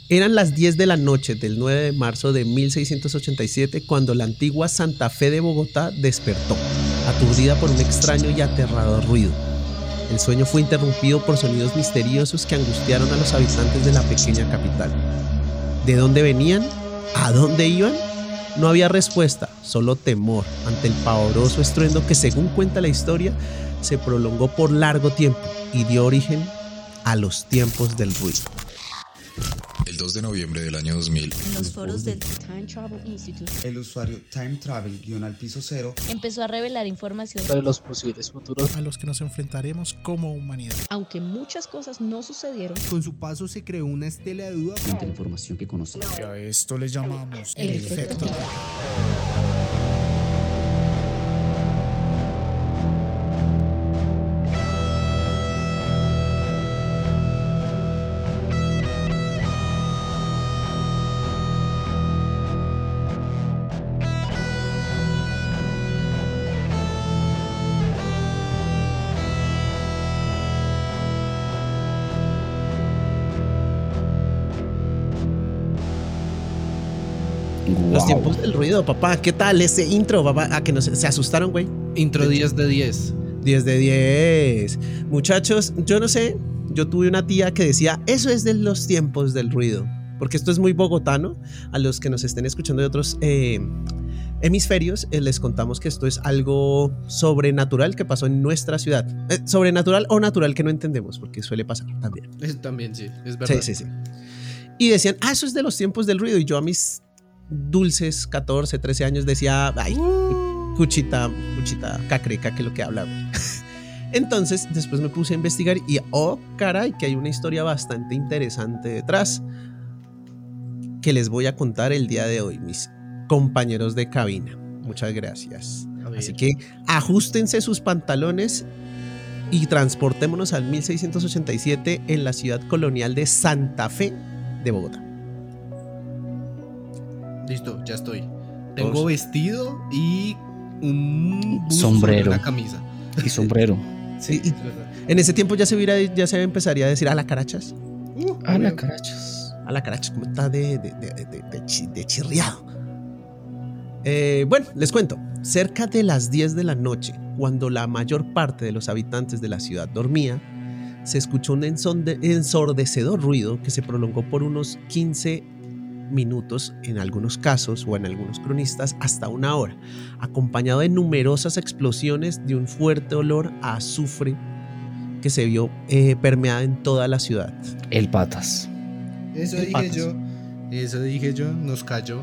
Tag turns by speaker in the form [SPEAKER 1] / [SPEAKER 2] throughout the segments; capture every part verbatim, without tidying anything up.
[SPEAKER 1] Eran las diez de la noche del nueve de marzo de mil seiscientos ochenta y siete cuando la antigua Santa Fe de Bogotá despertó, aturdida por un extraño y aterrador ruido. El sueño fue interrumpido por sonidos misteriosos que angustiaron a los habitantes de la pequeña capital. ¿De dónde venían? ¿A dónde iban? No había respuesta, solo temor ante el pavoroso estruendo que, según cuenta la historia, se prolongó por largo tiempo y dio origen a los tiempos del ruido.
[SPEAKER 2] El dos de noviembre del año dos mil,
[SPEAKER 3] En los foros del Time Travel Institute,
[SPEAKER 4] el usuario Time Travel guión al piso cero
[SPEAKER 3] empezó a revelar información
[SPEAKER 5] sobre los posibles futuros
[SPEAKER 6] a los que nos enfrentaremos como humanidad.
[SPEAKER 3] aunque muchas cosas no sucedieron.
[SPEAKER 7] Con su paso se creó una estela de duda
[SPEAKER 8] frente a la información que conocemos.
[SPEAKER 6] Y a esto le llamamos
[SPEAKER 3] El
[SPEAKER 6] el
[SPEAKER 3] efecto.
[SPEAKER 6] efecto.
[SPEAKER 1] Los
[SPEAKER 8] Wow.
[SPEAKER 1] tiempos del ruido, papá. ¿Qué tal ese intro, papá? ¿A que no se, se asustaron, güey?
[SPEAKER 7] Intro diez de diez.
[SPEAKER 1] diez de diez. Muchachos, yo no sé, yo tuve una tía que decía, eso es de los tiempos del ruido, porque esto es muy bogotano. A los que nos estén escuchando de otros eh, hemisferios, eh, les contamos que esto es algo sobrenatural que pasó en nuestra ciudad. Eh, sobrenatural o natural que no entendemos, porque suele pasar también.
[SPEAKER 7] Es, también, sí, es verdad.
[SPEAKER 1] Sí, sí, sí. Y decían, ah, eso es de los tiempos del ruido. Y yo a mis dulces catorce, trece años decía, ay, cuchita, cuchita cacreca, que es lo que habla. Entonces después me puse a investigar y oh caray, que hay una historia bastante interesante detrás que les voy a contar el día de hoy, mis compañeros de cabina. Muchas gracias.
[SPEAKER 7] A ver.
[SPEAKER 1] Así que ajustense sus pantalones y transportémonos al mil seiscientos ochenta y siete en la ciudad colonial de Santa Fe de Bogotá.
[SPEAKER 7] Listo, ya estoy. Tengo
[SPEAKER 1] Todos.
[SPEAKER 7] vestido y un buzo
[SPEAKER 8] Sombrero.
[SPEAKER 7] sobre una camisa.
[SPEAKER 8] Y sombrero.
[SPEAKER 1] Sí, y
[SPEAKER 7] Es verdad.
[SPEAKER 1] en ese tiempo ya se hubiera, ya se empezaría a decir a la carachas.
[SPEAKER 7] Uh,
[SPEAKER 8] A la
[SPEAKER 7] obvio.
[SPEAKER 8] carachas.
[SPEAKER 1] A la carachas, como está de, de, de, de, de chi- de chirriado. Eh, bueno, les cuento. Cerca de las diez de la noche, cuando la mayor parte de los habitantes de la ciudad dormía, se escuchó un ensonde- ensordecedor ruido que se prolongó por unos quince minutos en algunos casos o en algunos cronistas hasta una hora, acompañado de numerosas explosiones de un fuerte olor a azufre que se vio eh, permeada en toda la ciudad.
[SPEAKER 8] El patas.
[SPEAKER 7] Eso
[SPEAKER 1] El
[SPEAKER 7] dije
[SPEAKER 1] patas.
[SPEAKER 7] yo. Eso dije yo. Nos cayó.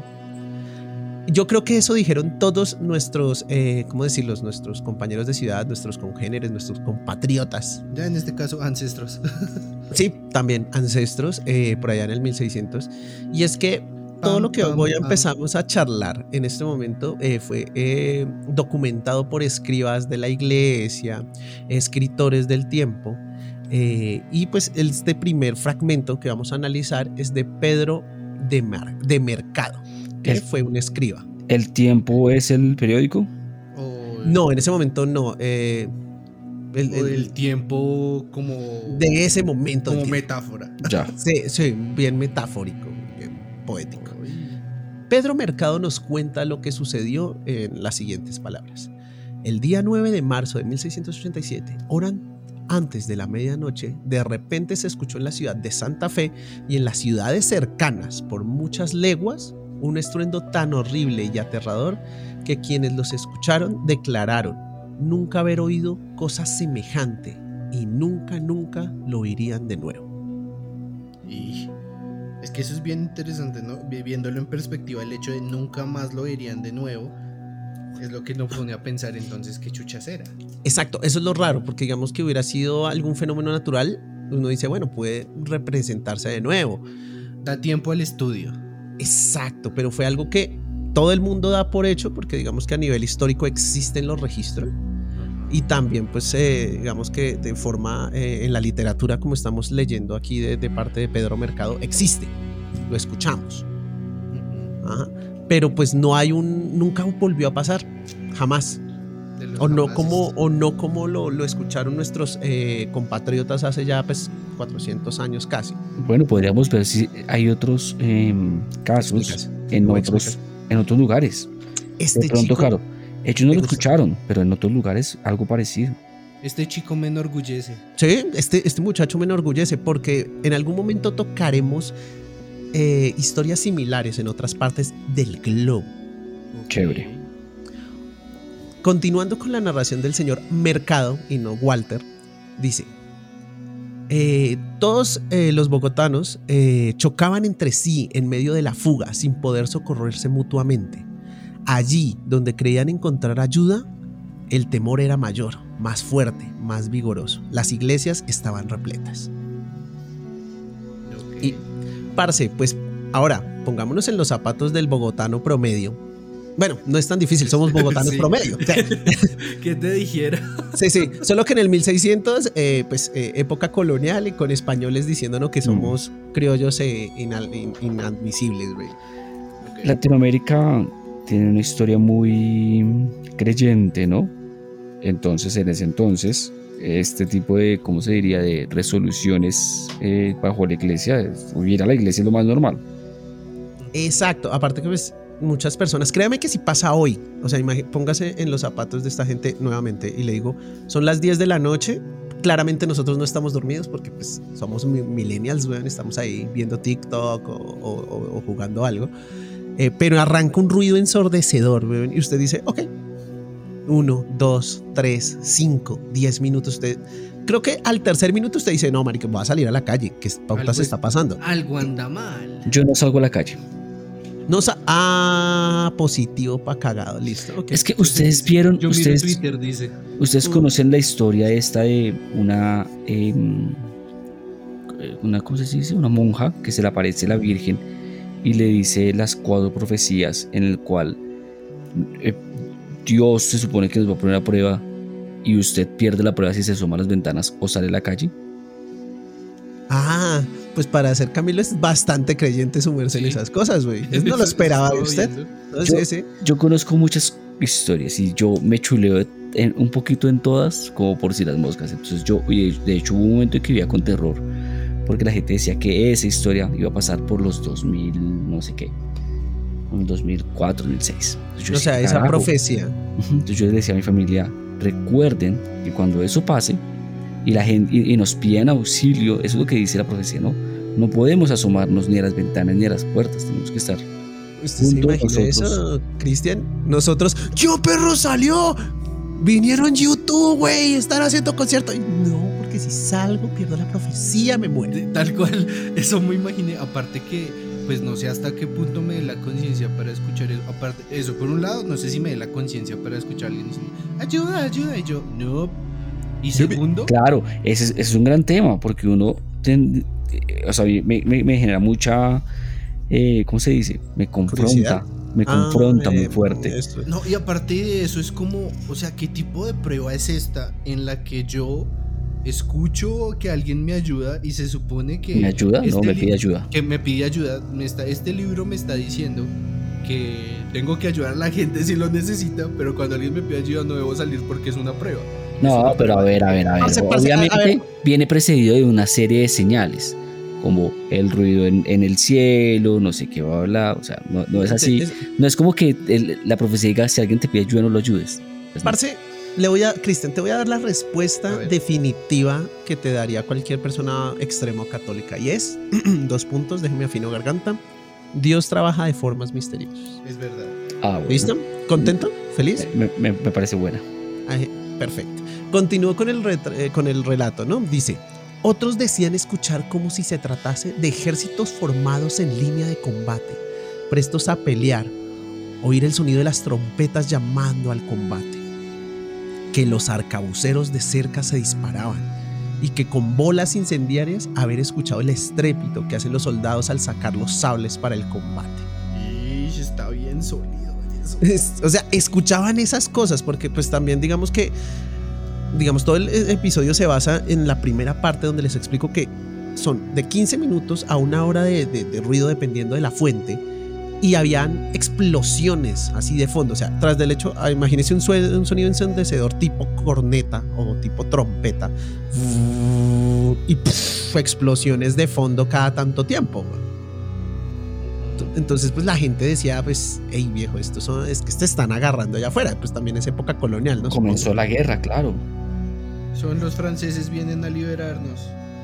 [SPEAKER 1] Yo creo que eso dijeron todos nuestros, eh, ¿cómo decirlos? Nuestros compañeros de ciudad, nuestros congéneres, nuestros compatriotas.
[SPEAKER 7] Ya en este caso, ancestros.
[SPEAKER 1] Sí, también ancestros, eh, por allá en el mil seiscientos. Y es que todo
[SPEAKER 7] Pam,
[SPEAKER 1] lo que
[SPEAKER 7] pam,
[SPEAKER 1] voy a
[SPEAKER 7] pam.
[SPEAKER 1] empezamos a charlar en este momento eh, fue eh, documentado por escribas de la iglesia, escritores del tiempo. Eh, y pues este primer fragmento que vamos a analizar es de Pedro de, Mar- de Mercado, que
[SPEAKER 8] El-
[SPEAKER 1] fue un escriba.
[SPEAKER 8] ¿El tiempo es el periódico?
[SPEAKER 7] O,
[SPEAKER 1] No, en ese momento no. eh, el-
[SPEAKER 7] o
[SPEAKER 1] el-
[SPEAKER 7] el tiempo como.
[SPEAKER 1] de ese momento.
[SPEAKER 7] como
[SPEAKER 1] del tiempo.
[SPEAKER 7] metáfora.
[SPEAKER 8] Ya.
[SPEAKER 1] Sí, sí, bien metafórico, bien poético.
[SPEAKER 7] Uy.
[SPEAKER 1] Pedro Mercado nos cuenta lo que sucedió en las siguientes palabras. El día nueve de marzo de mil seiscientos ochenta y siete, hora antes de la medianoche, de repente se escuchó en la ciudad de Santa Fe y en las ciudades cercanas por muchas leguas un estruendo tan horrible y aterrador que quienes los escucharon declararon nunca haber oído cosa semejante y nunca, nunca lo oirían de nuevo.
[SPEAKER 7] Y es que eso es bien interesante, ¿no? Vi- Viéndolo en perspectiva, el hecho de nunca más lo verían de nuevo es lo que nos pone a pensar entonces qué chuchas era.
[SPEAKER 1] Exacto, eso es lo raro, porque digamos que hubiera sido algún fenómeno natural, uno dice, bueno, puede representarse de nuevo.
[SPEAKER 7] Da tiempo al estudio.
[SPEAKER 1] Exacto, pero fue algo que todo el mundo da por hecho, porque digamos que a nivel histórico existen los registros y también pues eh, digamos que de forma eh, en la literatura, como estamos leyendo aquí de, de parte de Pedro Mercado, existe, lo escuchamos. Ajá. Pero pues no hay un, nunca volvió a pasar, jamás.
[SPEAKER 7] De los
[SPEAKER 1] O no
[SPEAKER 7] jamoneses.
[SPEAKER 1] como, o no como lo, lo escucharon nuestros eh, compatriotas hace ya pues cuatrocientos años casi.
[SPEAKER 8] Bueno, podríamos ver si hay otros eh, casos
[SPEAKER 1] Explicas.
[SPEAKER 8] en
[SPEAKER 1] ¿Cómo
[SPEAKER 8] otros,
[SPEAKER 1] explicas?
[SPEAKER 8] en otros lugares.
[SPEAKER 1] Este
[SPEAKER 8] De pronto,
[SPEAKER 1] chico,
[SPEAKER 8] claro, ellos no
[SPEAKER 1] me
[SPEAKER 8] lo
[SPEAKER 1] gusta.
[SPEAKER 8] escucharon, pero en otros lugares algo parecido.
[SPEAKER 7] Este chico me enorgullece.
[SPEAKER 1] sí, este, este muchacho me enorgullece porque en algún momento tocaremos eh, historias similares en otras partes del globo.
[SPEAKER 7] Ok.
[SPEAKER 8] Chévere.
[SPEAKER 1] Continuando con la narración del señor Mercado y no Walter, dice: eh, todos eh, los bogotanos eh, chocaban entre sí en medio de la fuga sin poder socorrerse mutuamente. Allí donde creían encontrar ayuda, el temor era mayor, más fuerte, más vigoroso. Las iglesias estaban repletas.
[SPEAKER 7] Ok.
[SPEAKER 1] Y, parce, pues ahora pongámonos en los zapatos del bogotano promedio. Bueno, no es tan difícil, somos bogotanos
[SPEAKER 7] Sí.
[SPEAKER 1] promedio. O sea,
[SPEAKER 7] ¿Qué te dijera?
[SPEAKER 1] sí, sí, solo que en el mil seiscientos, eh, pues eh, época colonial y con españoles diciéndonos que somos criollos eh, inal- in- inadmisibles, güey.
[SPEAKER 7] Ok.
[SPEAKER 8] Latinoamérica tiene una historia muy creyente, ¿no? Entonces, en ese entonces, este tipo de, ¿cómo se diría?, de resoluciones eh, bajo la iglesia, ir a la iglesia es lo más normal.
[SPEAKER 1] Exacto, aparte que pues muchas personas, créame que si pasa hoy, o sea, imagi- póngase en los zapatos de esta gente nuevamente y le digo, son las diez de la noche, claramente nosotros no estamos dormidos porque pues somos mi- millennials, weón, estamos ahí viendo TikTok o, o- o- o jugando algo, eh, pero arranca un ruido ensordecedor, weón, y usted dice, ok, uno, dos, tres, cinco, diez minutos, usted, creo que al tercer minuto usted dice, no, marica, voy a salir a la calle, que pauta
[SPEAKER 7] Algo
[SPEAKER 1] se
[SPEAKER 7] es-
[SPEAKER 1] está pasando.
[SPEAKER 7] Algo anda mal.
[SPEAKER 8] Yo no salgo a la calle.
[SPEAKER 1] No sa ah, positivo pa' cagado, listo. ok.
[SPEAKER 8] Es que ustedes vieron,
[SPEAKER 7] Yo miro
[SPEAKER 8] ustedes,
[SPEAKER 7] Twitter, dice.
[SPEAKER 8] ustedes
[SPEAKER 1] Mm.
[SPEAKER 8] conocen la historia esta de una, em, una, ¿cómo se dice? Una monja que se le aparece la Virgen y le dice las cuatro profecías en el cual eh, Dios se supone que nos va a poner a prueba y usted pierde la prueba si se asoma a las ventanas o sale a la calle.
[SPEAKER 1] Ah, pues para hacer Camilo es bastante creyente su merced en
[SPEAKER 7] Sí.
[SPEAKER 1] esas cosas, güey. Eso no lo esperaba de usted.
[SPEAKER 7] Estoy viendo.
[SPEAKER 1] No,
[SPEAKER 8] Yo-
[SPEAKER 1] sí, sí.
[SPEAKER 8] Yo conozco muchas historias y yo me chuleo en- un poquito en todas, como por si las moscas. Entonces yo, y de, de hecho hubo un momento en que vivía con terror, porque la gente decía que esa historia iba a pasar por los dos mil, no sé qué, en dos mil cuatro, dos mil seis. Entonces yo
[SPEAKER 1] O sea,
[SPEAKER 8] decía,
[SPEAKER 1] esa
[SPEAKER 8] "Carajo".
[SPEAKER 1] profecía.
[SPEAKER 8] Ujú. Entonces yo le decía a mi familia, recuerden que cuando eso pase y la gente y, y nos piden auxilio, eso es lo que dice la profecía, ¿no? No podemos asomarnos ni a las ventanas ni a las puertas, tenemos que estar.
[SPEAKER 1] ¿Usted se
[SPEAKER 8] Juntos
[SPEAKER 1] imagina eso,
[SPEAKER 8] nosotros.
[SPEAKER 1] Cristian? Nosotros, ¡yo perro salió! Vinieron YouTube, güey, están haciendo concierto. Y no, porque si salgo, pierdo la profecía, me muero.
[SPEAKER 7] De- Tal cual, eso me imaginé. Aparte que, pues no sé hasta qué punto me dé la conciencia para escuchar eso. Aparte, eso por un lado, no sé si me dé la conciencia para escuchar a alguien diciendo, ayuda, ayuda. Y yo, no. Y segundo,
[SPEAKER 8] Claro, ese es, ese es un gran tema porque uno, ten- eh, o sea, me, me- me genera mucha, eh, ¿cómo se dice? Me confronta,
[SPEAKER 1] ¿Curiosidad?
[SPEAKER 8] me
[SPEAKER 1] Ah,
[SPEAKER 8] confronta muy
[SPEAKER 1] eh,
[SPEAKER 8] fuerte.
[SPEAKER 1] esto.
[SPEAKER 7] no, y aparte de eso, es como, o sea, ¿qué tipo de prueba es esta en la que yo escucho que alguien me ayuda y se supone que.
[SPEAKER 8] ¿Me ayuda? No,
[SPEAKER 7] este
[SPEAKER 8] me
[SPEAKER 7] li-
[SPEAKER 8] pide ayuda.
[SPEAKER 7] Que me pide ayuda. Me está, este libro me está diciendo que tengo que ayudar a la gente si lo necesita, pero cuando alguien me pide ayuda no debo salir porque es una prueba. Es
[SPEAKER 8] No,
[SPEAKER 7] una
[SPEAKER 8] pero a
[SPEAKER 7] prueba.
[SPEAKER 8] ver, a ver, a ver.
[SPEAKER 1] Parce, parce, a-
[SPEAKER 8] Obviamente
[SPEAKER 1] a ver.
[SPEAKER 8] viene precedido de una serie de señales, como el ruido en, en el cielo, no sé qué va a hablar, o sea, no, no es así.
[SPEAKER 1] Es-
[SPEAKER 8] No es como que el- la profecía diga, si alguien te pide ayuda, no lo ayudes. Pues no.
[SPEAKER 1] Parce, le voy a, Cristian, te voy a dar la
[SPEAKER 7] A
[SPEAKER 1] respuesta
[SPEAKER 7] ver.
[SPEAKER 1] definitiva que te daría cualquier persona extremo católica. Y es, dos puntos, déjeme afino garganta. Dios trabaja de formas misteriosas.
[SPEAKER 7] Es verdad.
[SPEAKER 8] Ah, bueno.
[SPEAKER 1] ¿Listo? ¿Contento? ¿Feliz?
[SPEAKER 8] Me, me- me parece buena.
[SPEAKER 1] Ay, perfecto. Continúo con el, retra- eh, con el relato, ¿no? Dice, otros decían escuchar como si se tratase de ejércitos formados en línea de combate, prestos a pelear, oír el sonido de las trompetas llamando al combate, que los arcabuceros de cerca se disparaban y que con bolas incendiarias haber escuchado el estrépito que hacen los soldados al sacar los sables para el combate.
[SPEAKER 7] Y está bien sólido eso.
[SPEAKER 1] Es- o sea, escuchaban esas cosas porque pues también digamos que digamos todo el e- episodio se basa en la primera parte donde les explico que son de quince minutos a una hora de, de- de ruido dependiendo de la fuente y habían explosiones así de fondo. O sea, tras del hecho, ah, imagínense un, sue- un sonido ensordecedor tipo corneta o tipo trompeta y pff, explosiones de fondo cada tanto tiempo. Entonces pues la gente decía, pues, hey viejo, estos son, es que se están agarrando allá afuera. Pues también es época colonial, ¿no?
[SPEAKER 8] Comenzó
[SPEAKER 1] Supongo.
[SPEAKER 8] la guerra, claro.
[SPEAKER 7] Son los franceses, vienen a liberarnos.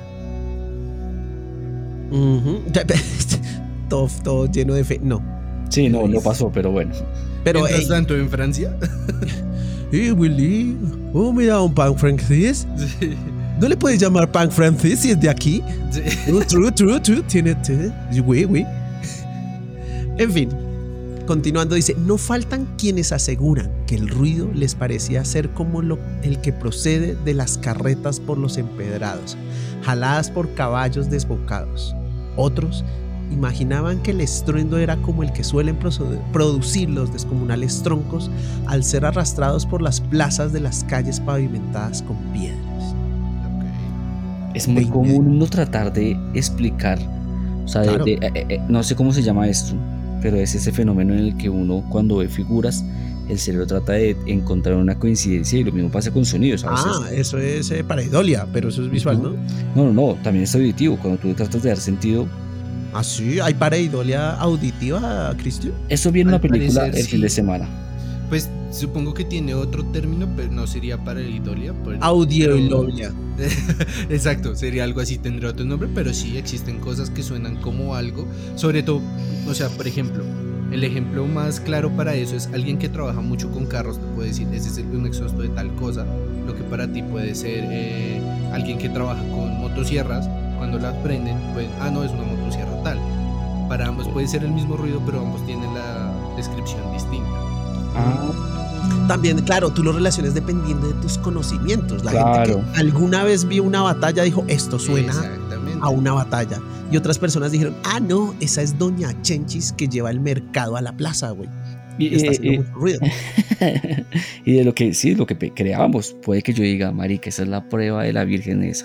[SPEAKER 1] Ujú. todo, todo lleno de fe. No.
[SPEAKER 8] Sí, no, no pasó, pero bueno.
[SPEAKER 1] Pero
[SPEAKER 7] Mientras
[SPEAKER 1] hey,
[SPEAKER 7] tanto, en Francia.
[SPEAKER 1] hey, Willy, oh, mira un pan francés.
[SPEAKER 7] Sí,
[SPEAKER 1] ¿No le puedes llamar pan francés si es de aquí?
[SPEAKER 7] sí.
[SPEAKER 1] True, true, true, true. Tiene, tiene. Oui, oui. En fin, continuando dice, no faltan quienes aseguran que el ruido les parecía ser como lo, el que procede de las carretas por los empedrados, jaladas por caballos desbocados. Otros imaginaban que el estruendo era como el que suelen proceder, producir los descomunales troncos al ser arrastrados por las plazas de las calles pavimentadas con piedras.
[SPEAKER 8] Es muy
[SPEAKER 1] Veinte.
[SPEAKER 8] común uno tratar de explicar, o sea, de-
[SPEAKER 1] Claro.
[SPEAKER 8] de- eh, eh, no sé cómo se llama esto, pero es ese fenómeno en el que uno cuando ve figuras, el cerebro trata de encontrar una coincidencia y lo mismo pasa con sonidos. A veces,
[SPEAKER 1] Ah, eso es eh, pareidolia, pero eso es visual, ¿no?
[SPEAKER 8] no, no, no, también es auditivo. Cuando tú tratas de dar sentido,
[SPEAKER 1] Ah, sí, hay pareidolia auditiva, Cristian.
[SPEAKER 8] eso viene en
[SPEAKER 7] Al
[SPEAKER 8] una película
[SPEAKER 7] parecer,
[SPEAKER 8] el fin
[SPEAKER 7] sí.
[SPEAKER 8] de semana.
[SPEAKER 7] Pues supongo que tiene otro término, pero no sería para el idolia. Pero...
[SPEAKER 1] Audioidolia.
[SPEAKER 7] Exacto, sería algo así, tendría otro nombre, pero sí existen cosas que suenan como algo, sobre todo, o sea, por ejemplo, el ejemplo más claro para eso es alguien que trabaja mucho con carros, te puede decir, ese es el- un exhausto de tal cosa, lo que para ti puede ser eh, alguien que trabaja con motosierras, cuando las prenden, pues, ah, no, es una motosierra tal. Para ambos puede ser el mismo ruido, pero ambos tienen la descripción distinta.
[SPEAKER 8] Ah,
[SPEAKER 1] También, claro, tú lo relacionas dependiendo de tus conocimientos. La
[SPEAKER 8] Claro.
[SPEAKER 1] gente que alguna vez vio una batalla dijo, esto suena
[SPEAKER 7] Exactamente.
[SPEAKER 1] a una batalla. Y otras personas dijeron, ah, no, esa es Doña Chenchis que lleva el mercado a la plaza, güey.
[SPEAKER 8] y,
[SPEAKER 1] Y está
[SPEAKER 8] eh,
[SPEAKER 1] haciendo
[SPEAKER 8] eh,
[SPEAKER 1] mucho ruido.
[SPEAKER 8] y de lo que sí, lo que pe- creábamos, puede que yo diga, marica, esa es la prueba de la virgen esa.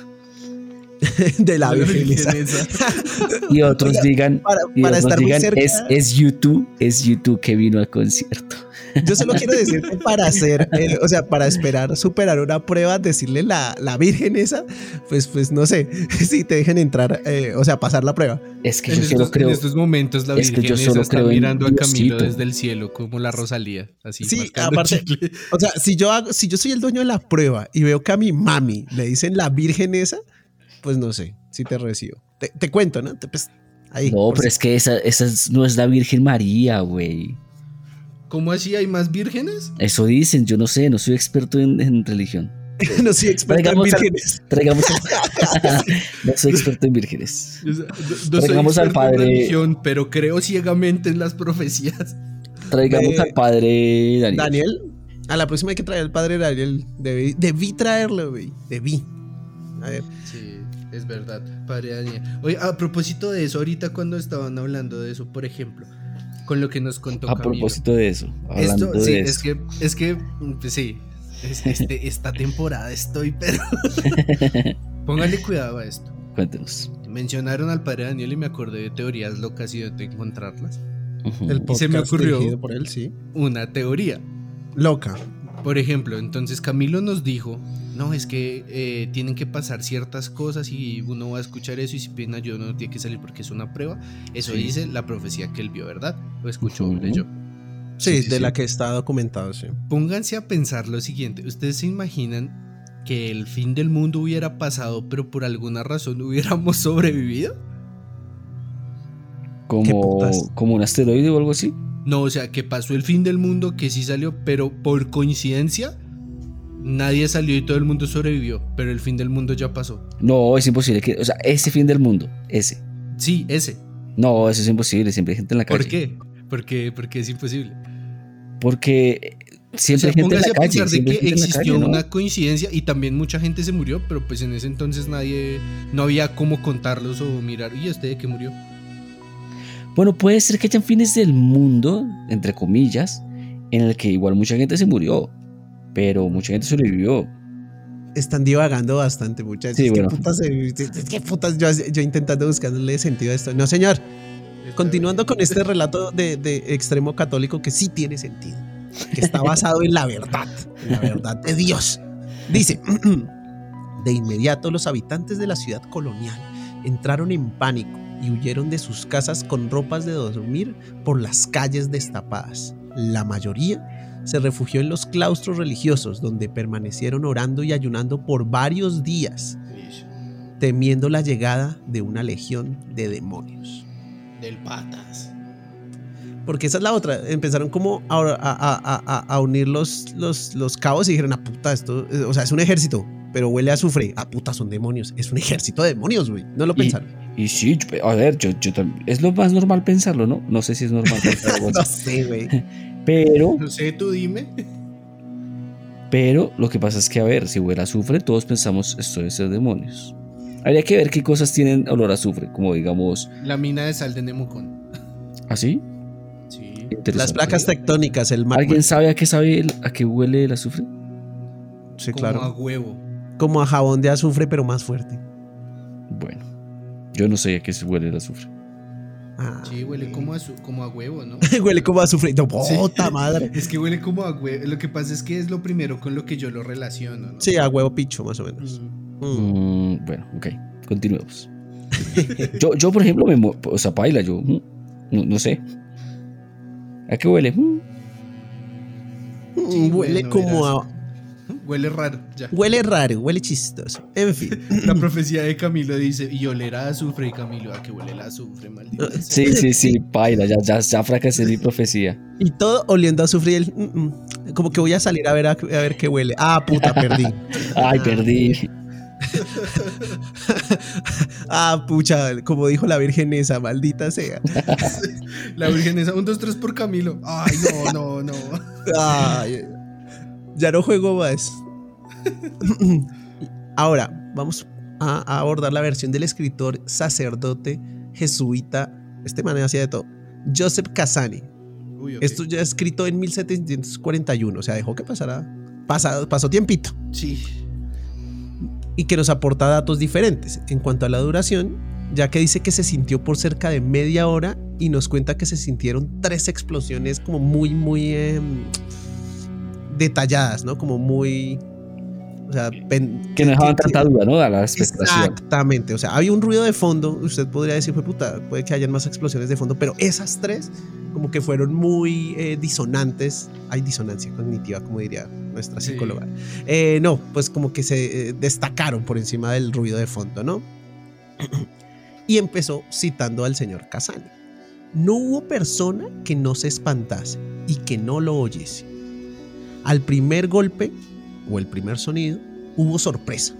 [SPEAKER 1] De la
[SPEAKER 7] La
[SPEAKER 1] virgen esa.
[SPEAKER 7] virgen esa.
[SPEAKER 8] Y otros
[SPEAKER 1] Oiga,
[SPEAKER 8] digan,
[SPEAKER 1] Para,
[SPEAKER 8] y
[SPEAKER 1] para
[SPEAKER 8] otros
[SPEAKER 1] estar muy
[SPEAKER 8] digan
[SPEAKER 1] cerca,
[SPEAKER 8] es, es YouTube, es YouTube que vino al concierto.
[SPEAKER 1] yo solo quiero decir que para hacer, eh, o sea, para esperar superar una prueba, decirle la, la virgen esa, pues, pues no sé, si te dejen entrar, eh, o sea, pasar la prueba.
[SPEAKER 8] Es que
[SPEAKER 7] En
[SPEAKER 8] yo solo
[SPEAKER 7] estos,
[SPEAKER 8] creo,
[SPEAKER 7] en estos momentos la
[SPEAKER 8] es que
[SPEAKER 7] Virgen
[SPEAKER 8] yo
[SPEAKER 7] esa
[SPEAKER 8] solo
[SPEAKER 7] está
[SPEAKER 8] creo en
[SPEAKER 7] mirando a Camilo
[SPEAKER 8] Diosito.
[SPEAKER 7] desde el cielo como la Rosalía, así
[SPEAKER 1] Sí,
[SPEAKER 7] mascando
[SPEAKER 1] aparte-
[SPEAKER 7] chicle.
[SPEAKER 1] O sea, si yo hago, si yo soy el dueño de la prueba y veo que a mi mami le dicen la virgen esa, pues no sé si te recibo. Te, te cuento, ¿no? Te- pues, ahí,
[SPEAKER 8] no,
[SPEAKER 1] por
[SPEAKER 8] pero
[SPEAKER 1] si-
[SPEAKER 8] es que esa, esa es- no es la Virgen María, güey.
[SPEAKER 7] ¿Cómo así hay más vírgenes?
[SPEAKER 8] Eso dicen, yo no sé, no soy experto en, en religión.
[SPEAKER 1] no soy experto en
[SPEAKER 8] Traigamos al-
[SPEAKER 1] vírgenes.
[SPEAKER 8] Traigamos al- no soy experto en vírgenes.
[SPEAKER 7] O sea, no, no soy
[SPEAKER 8] Traigamos al
[SPEAKER 7] experto en
[SPEAKER 8] padre-
[SPEAKER 7] religión, pero creo ciegamente en las profecías.
[SPEAKER 8] Traigamos
[SPEAKER 1] Eh,
[SPEAKER 8] al padre Daniel.
[SPEAKER 1] Daniel, a la próxima hay que traer al padre Daniel. Debí, debí traerlo, güey. Debí. A ver.
[SPEAKER 7] Sí, es verdad, padre Daniel. Oye, a propósito de eso, ahorita cuando estaban hablando de eso, por ejemplo, con lo que nos contó
[SPEAKER 8] A
[SPEAKER 7] Camilo.
[SPEAKER 8] propósito de eso, hablando
[SPEAKER 7] Esto, sí,
[SPEAKER 8] de
[SPEAKER 7] es
[SPEAKER 8] eso.
[SPEAKER 7] que, es que, pues sí, es- este, esta temporada estoy, pero pónganle cuidado a esto.
[SPEAKER 8] Cuéntenos.
[SPEAKER 7] Mencionaron al padre Daniel y me acordé de teorías locas y de encontrarlas.
[SPEAKER 8] Ujú.
[SPEAKER 1] El
[SPEAKER 7] Y se me
[SPEAKER 1] podcast
[SPEAKER 7] ocurrió-
[SPEAKER 1] dirigido por él, sí.
[SPEAKER 7] Una teoría.
[SPEAKER 1] Loca.
[SPEAKER 7] Por ejemplo, entonces Camilo nos dijo, no, es que eh, tienen que pasar ciertas cosas y uno va a escuchar eso y si piden ayuda uno no tiene que salir porque es una prueba. Eso
[SPEAKER 1] Sí.
[SPEAKER 7] dice la profecía que él vio, ¿verdad? Lo escuchó,
[SPEAKER 8] Ujú.
[SPEAKER 7] leyó.
[SPEAKER 1] Sí,
[SPEAKER 8] Sí, sí,
[SPEAKER 1] de
[SPEAKER 8] sí.
[SPEAKER 1] la que está documentado, sí.
[SPEAKER 7] Pónganse a pensar lo siguiente, ¿ustedes se imaginan que el fin del mundo hubiera pasado pero por alguna razón hubiéramos sobrevivido?
[SPEAKER 1] ¿Qué
[SPEAKER 8] Como,
[SPEAKER 1] putas?
[SPEAKER 8] como un asteroide o algo así.
[SPEAKER 7] No, o sea, que pasó el fin del mundo, que sí salió, pero por coincidencia nadie salió y todo el mundo sobrevivió, pero el fin del mundo ya pasó.
[SPEAKER 8] No, es imposible que, o sea, ese fin del mundo, ese.
[SPEAKER 7] Sí, ese.
[SPEAKER 8] No, eso es imposible, siempre hay gente en la calle.
[SPEAKER 7] ¿Por qué? Porque, porque es imposible.
[SPEAKER 8] Porque siempre
[SPEAKER 7] O sea,
[SPEAKER 8] hay gente en
[SPEAKER 7] póngase
[SPEAKER 8] la
[SPEAKER 7] a
[SPEAKER 8] calle.
[SPEAKER 7] pensar de
[SPEAKER 8] siempre
[SPEAKER 7] que
[SPEAKER 8] hay gente en la
[SPEAKER 7] existió
[SPEAKER 8] calle, ¿no?
[SPEAKER 7] una coincidencia y también mucha gente se murió, pero pues en ese entonces nadie, no había cómo contarlos o mirar, ¿y este de qué murió?
[SPEAKER 8] Bueno, puede ser que hayan fines del mundo, entre comillas, en el que igual mucha gente se murió, pero mucha gente sobrevivió.
[SPEAKER 1] Están divagando bastante, muchachos.
[SPEAKER 8] Sí,
[SPEAKER 1] ¿Qué
[SPEAKER 8] bueno.
[SPEAKER 1] putas? eh, ¿Qué putas? Yo, yo intentando buscarle sentido a esto. No, señor. Continuando con este relato de, de extremo católico que sí tiene sentido, que está basado en la verdad, en la verdad de Dios. Dice, de inmediato los habitantes de la ciudad colonial entraron en pánico y huyeron de sus casas con ropas de dormir por las calles destapadas. La mayoría se refugió en los claustros religiosos, donde permanecieron orando y ayunando por varios días, temiendo la llegada de una legión de demonios.
[SPEAKER 7] Del patas.
[SPEAKER 1] Porque esa es la otra. Empezaron como a, a, a, a, a unir los, los, los cabos y dijeron, a puta, esto, o sea, es un ejército, pero huele a azufre. A puta, son demonios. Es un ejército de demonios, güey. No lo
[SPEAKER 8] Y,
[SPEAKER 1] pensaron.
[SPEAKER 8] y sí, yo- a ver, yo, yo tam- es lo más normal pensarlo, ¿no? No sé si es normal pensarlo.
[SPEAKER 1] No sé, güey.
[SPEAKER 8] Pero,
[SPEAKER 7] No sé, tú dime.
[SPEAKER 8] pero lo que pasa es que, a ver, si huele a azufre, todos pensamos esto debe ser demonios. Habría que ver qué cosas tienen olor a azufre, como digamos,
[SPEAKER 7] La mina de sal de Nemucón.
[SPEAKER 8] ¿así?
[SPEAKER 7] Sí.
[SPEAKER 8] Interesante.
[SPEAKER 1] Las placas tectónicas, el magma.
[SPEAKER 8] ¿Alguien sabe a qué sabe el- a qué huele el azufre?
[SPEAKER 1] Sí,
[SPEAKER 7] Como
[SPEAKER 1] claro.
[SPEAKER 7] a huevo.
[SPEAKER 1] Como a jabón de azufre, pero más fuerte.
[SPEAKER 8] Bueno, yo no sé a qué se huele el azufre.
[SPEAKER 1] Ah.
[SPEAKER 7] Sí, huele como a, su- como a huevo, ¿no?
[SPEAKER 1] Huele como a azufre. No,
[SPEAKER 7] Sí.
[SPEAKER 1] puta madre.
[SPEAKER 7] Es que huele como a huevo. Lo que pasa es que es lo primero con lo que yo lo relaciono, ¿no?
[SPEAKER 1] Sí, a huevo picho, más o menos.
[SPEAKER 7] Mm.
[SPEAKER 1] Mm.
[SPEAKER 8] Mm, bueno, ok, continuemos. yo, yo, por ejemplo, me mo- o sea, paila, yo mm, no, no sé. ¿A qué huele? Mm,
[SPEAKER 7] Sí,
[SPEAKER 1] huele
[SPEAKER 7] bueno,
[SPEAKER 1] como
[SPEAKER 7] verás.
[SPEAKER 1] a...
[SPEAKER 7] Huele raro, ya.
[SPEAKER 1] Huele raro, huele chistoso. En fin.
[SPEAKER 7] La profecía de Camilo dice, y olerá a azufre, y Camilo, ¿a qué huele el azufre, maldito? sea?
[SPEAKER 8] Sí, sí, sí, paila, ya, ya, ya fracasé mi profecía.
[SPEAKER 1] Y todo oliendo a azufre. y el, mm, mm. Como que voy a salir a ver, a, a ver qué huele. Ah, puta, perdí.
[SPEAKER 8] Ay, perdí.
[SPEAKER 1] Ah, pucha, como dijo la virgen esa, maldita sea.
[SPEAKER 7] La virgen esa, un, dos, tres por Camilo. Ay, no, no, no.
[SPEAKER 1] Ay, ya no juego más. Ahora, vamos a, a abordar la versión del escritor sacerdote jesuita, este man hacía de todo, Joseph Cassani.
[SPEAKER 7] Uy, ok.
[SPEAKER 1] Esto ya escrito en mil setecientos cuarenta y uno, o sea, dejó que pasara, pasado, pasó tiempito.
[SPEAKER 7] Sí.
[SPEAKER 1] Y que nos aporta datos diferentes en cuanto a la duración, ya que dice que se sintió por cerca de media hora y nos cuenta que se sintieron tres explosiones como muy, muy eh, detalladas, ¿no? Como muy... O sea, pen-
[SPEAKER 8] Que no dejaban
[SPEAKER 1] que-
[SPEAKER 8] tanta duda, ¿no? A la expectación.
[SPEAKER 1] Exactamente, o sea, había un ruido de fondo, usted podría decir, fue puta, puede que hayan más explosiones de fondo, pero esas tres como que fueron muy eh, disonantes, hay disonancia cognitiva, como diría nuestra
[SPEAKER 7] Sí.
[SPEAKER 1] psicóloga. Eh, no, pues como que se eh, destacaron por encima del ruido de fondo, ¿no? Y empezó citando al señor Cassani. No hubo persona que no se espantase y que no lo oyese. Al primer golpe o el primer sonido hubo sorpresa.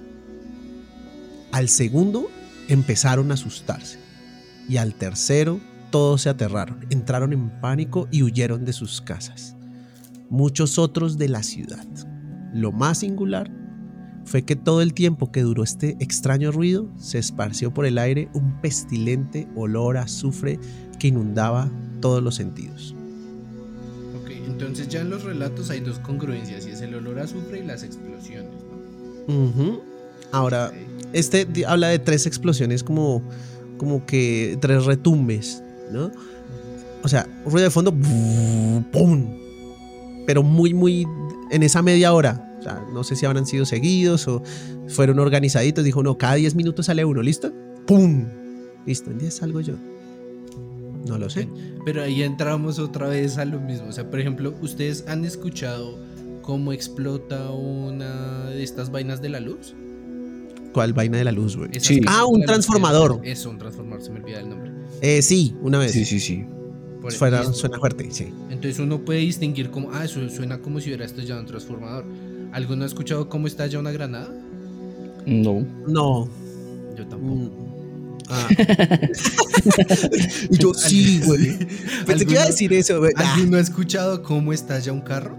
[SPEAKER 1] Al segundo empezaron a asustarse y al tercero todos se aterraron, entraron en pánico y huyeron de sus casas. Muchos otros de la ciudad. Lo más singular fue que todo el tiempo que duró este extraño ruido se esparció por el aire un pestilente olor a azufre que inundaba todos los sentidos.
[SPEAKER 7] Ok, entonces ya en los relatos hay dos congruencias, y es el olor a azufre y las explosiones, ¿no?
[SPEAKER 1] Ujú. Ahora,
[SPEAKER 7] Ok.
[SPEAKER 1] este di- habla de tres explosiones como, como que tres retumbes, ¿no? O sea, ruido de fondo, ¡pum! Pero muy, muy en esa media hora. O sea, no sé si habrán sido seguidos o fueron organizaditos. Dijo, no, cada diez minutos sale uno, ¿listo? ¡Pum! Listo, en diez salgo yo. No lo sé.
[SPEAKER 7] Pero ahí entramos otra vez a lo mismo. O sea, por ejemplo, ¿ustedes han escuchado cómo explota una de estas vainas de la luz?
[SPEAKER 1] ¿Cuál vaina de la luz, güey?
[SPEAKER 7] Esas
[SPEAKER 8] Sí.
[SPEAKER 7] que
[SPEAKER 1] Ah,
[SPEAKER 7] son
[SPEAKER 1] un
[SPEAKER 7] la luz.
[SPEAKER 1] transformador.
[SPEAKER 7] Eso, un transformador, se me olvida el nombre.
[SPEAKER 1] Eh, sí, una vez.
[SPEAKER 8] Sí, sí, sí.
[SPEAKER 7] Por-
[SPEAKER 1] Suena,
[SPEAKER 7] listo.
[SPEAKER 1] suena fuerte, sí.
[SPEAKER 7] Entonces uno puede distinguir como, ah, eso suena como si hubiera estallado un transformador. ¿Alguno ha escuchado cómo estalla una granada?
[SPEAKER 8] No.
[SPEAKER 1] No.
[SPEAKER 7] Yo tampoco.
[SPEAKER 1] Mm. Ah. Yo sí, güey. Pensé que iba a decir eso, güey. Ah.
[SPEAKER 7] ¿Alguno ha escuchado cómo estalla un carro?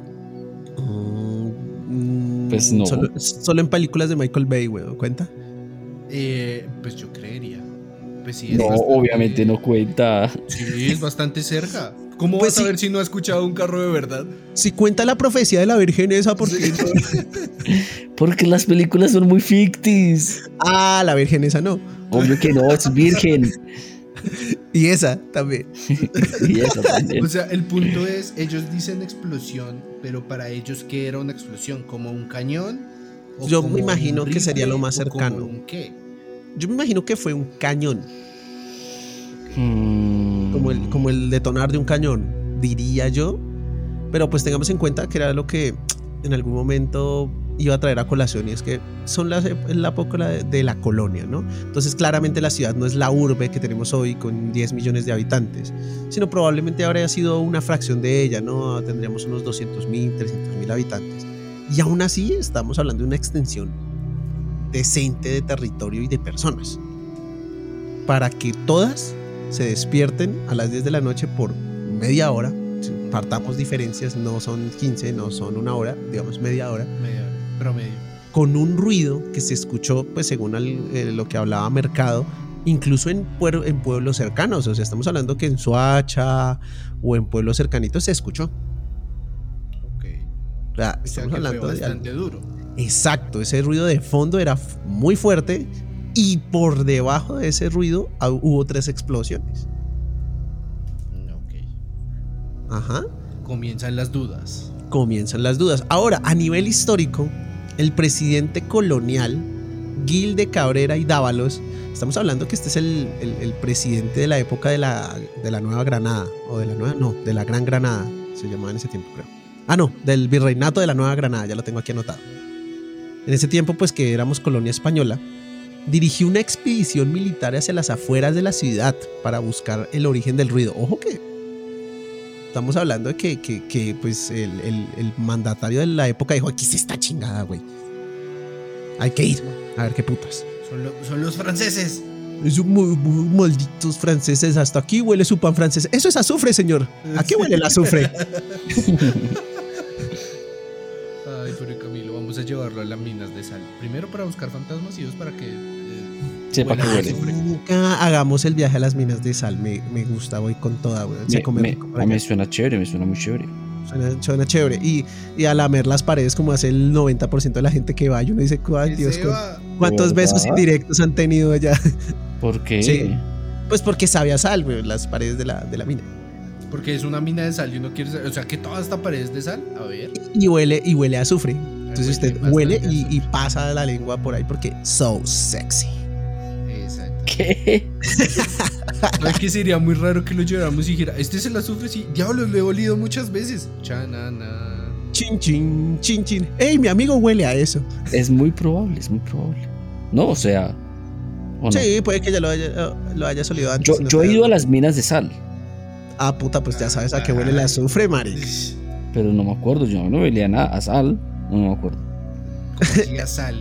[SPEAKER 1] Mm,
[SPEAKER 8] Pues no.
[SPEAKER 1] Solo, solo en películas de Michael Bay, güey. ¿Cuenta?
[SPEAKER 7] Eh, pues yo creería. Pues sí, es
[SPEAKER 8] No,
[SPEAKER 7] bastante-
[SPEAKER 8] obviamente no cuenta.
[SPEAKER 7] Sí, es bastante cerca. ¿Cómo
[SPEAKER 1] Pues
[SPEAKER 7] vas a
[SPEAKER 1] sí.
[SPEAKER 7] ver si no ha escuchado un carro de verdad?
[SPEAKER 1] Si cuenta la profecía de la Virgen esa, porque.
[SPEAKER 8] Porque las películas son muy fictis.
[SPEAKER 1] Ah, la Virgen esa no.
[SPEAKER 8] Obvio que no, es virgen.
[SPEAKER 1] Y esa también.
[SPEAKER 8] Y eso también.
[SPEAKER 7] O sea, el punto es, ellos dicen explosión, pero para ellos, ¿qué era una explosión? ¿Como un cañón? ¿O
[SPEAKER 1] Yo
[SPEAKER 7] como
[SPEAKER 1] me imagino
[SPEAKER 7] un
[SPEAKER 1] que sería lo
[SPEAKER 7] rifle?
[SPEAKER 1] más
[SPEAKER 7] ¿O como
[SPEAKER 1] cercano.
[SPEAKER 7] un qué?
[SPEAKER 1] Yo me imagino que fue un cañón,
[SPEAKER 8] Mm,
[SPEAKER 1] como el, como el detonar de un cañón, diría yo. Pero pues tengamos en cuenta que era lo que en algún momento iba a traer a colación, y es que son las, la época de, de la colonia, ¿no? Entonces claramente la ciudad no es la urbe que tenemos hoy con diez millones de habitantes, sino probablemente habría sido una fracción de ella, ¿no? Tendríamos unos doscientos mil, trescientos mil habitantes. Y aún así estamos hablando de una extensión decente de territorio y de personas. Para que todas se despierten a las diez de la noche por media hora, partamos diferencias, no son quince, no son una hora, digamos media hora,
[SPEAKER 7] Media hora, promedio.
[SPEAKER 1] con un ruido que se escuchó, pues según el, eh, lo que hablaba Mercado, incluso en, puer- en pueblos cercanos. O sea, estamos hablando que en Soacha o en pueblos cercanitos se escuchó.
[SPEAKER 7] Ok.
[SPEAKER 1] O sea,
[SPEAKER 7] O sea,
[SPEAKER 1] estamos
[SPEAKER 7] que fue
[SPEAKER 1] hablando de
[SPEAKER 7] bastante
[SPEAKER 1] algo.
[SPEAKER 7] duro.
[SPEAKER 1] Exacto, ese ruido de fondo era f- muy fuerte, y por debajo de ese ruido ah, hubo tres explosiones.
[SPEAKER 7] Ok.
[SPEAKER 1] Ajá.
[SPEAKER 7] Comienzan las dudas.
[SPEAKER 1] Comienzan las dudas. Ahora, a nivel histórico, el presidente colonial Gil de Cabrera y Dávalos, estamos hablando que este es el, el- el presidente de la época de la, de la Nueva Granada, o de la Nueva, no, de la Gran Granada, se llamaba en ese tiempo, creo. Ah, no, del Virreinato de la Nueva Granada, ya lo tengo aquí anotado. En ese tiempo, pues que éramos colonia española, dirigió una expedición militar hacia las afueras de la ciudad para buscar el origen del ruido. Ojo que estamos hablando de que, que, que, pues el, el- el mandatario de la época dijo: aquí se está chingada, güey. Hay que ir a ver qué putas.
[SPEAKER 7] Son, lo- son los franceses.
[SPEAKER 1] Esos muy, muy malditos franceses, hasta aquí huele su pan francés. Eso es azufre, señor. ¿A qué huele el azufre?
[SPEAKER 7] Ay, pero Camilo, vamos a llevarlo a las minas de sal. Primero para buscar fantasmas y dos para que... eh,
[SPEAKER 8] Sepa
[SPEAKER 7] huela
[SPEAKER 8] que
[SPEAKER 7] a
[SPEAKER 8] huele.
[SPEAKER 7] azufre.
[SPEAKER 1] Nunca hagamos el viaje a las minas de sal. Me, me gusta, voy con toda, güey. Se
[SPEAKER 8] Me,
[SPEAKER 1] come
[SPEAKER 8] me-
[SPEAKER 1] rico por
[SPEAKER 8] a
[SPEAKER 1] allá.
[SPEAKER 8] mí me suena chévere, me suena muy chévere.
[SPEAKER 1] Suena, suena chévere. Y, y a lamer las paredes, como hace el noventa por ciento de la gente que va. Y uno dice: ay,
[SPEAKER 7] Que
[SPEAKER 1] Dios,
[SPEAKER 7] se
[SPEAKER 1] ¿cu-
[SPEAKER 7] va.
[SPEAKER 1] ¿cuántos
[SPEAKER 8] ¿Verdad?
[SPEAKER 1] besos indirectos han tenido allá?
[SPEAKER 8] ¿Por qué?
[SPEAKER 1] Sí. Pues porque sabe a sal, güey, las paredes de la, de la mina.
[SPEAKER 7] Porque es una mina de sal y uno quiere saber... O sea, que toda esta pared es de sal. A ver.
[SPEAKER 1] Y huele, y huele a azufre. Entonces
[SPEAKER 7] huele
[SPEAKER 1] usted
[SPEAKER 7] bastante
[SPEAKER 1] huele
[SPEAKER 7] a
[SPEAKER 1] y,
[SPEAKER 7] azufre.
[SPEAKER 1] y pasa la lengua por ahí porque so sexy.
[SPEAKER 7] Exacto.
[SPEAKER 8] ¿Qué?
[SPEAKER 7] ¿Sabes qué? Sería muy raro que lo lleváramos y dijera: este es el azufre, sí. Diablos, lo he olido muchas veces. Chanana.
[SPEAKER 1] Chin, chin, chin, chin. Ey, mi amigo huele a eso.
[SPEAKER 8] Es muy probable, es muy probable. No, o sea. ¿o no?
[SPEAKER 1] Sí, puede que ya lo haya, lo haya olido antes.
[SPEAKER 8] Yo,
[SPEAKER 1] y no
[SPEAKER 8] yo
[SPEAKER 1] te
[SPEAKER 8] he
[SPEAKER 1] das
[SPEAKER 8] ido a
[SPEAKER 1] cuenta.
[SPEAKER 8] las minas de sal,
[SPEAKER 1] Ah, puta, pues ya sabes a qué huele el azufre, maric.
[SPEAKER 8] pero no me acuerdo. Yo no olía nada a sal. No me acuerdo.
[SPEAKER 7] Como así a sal.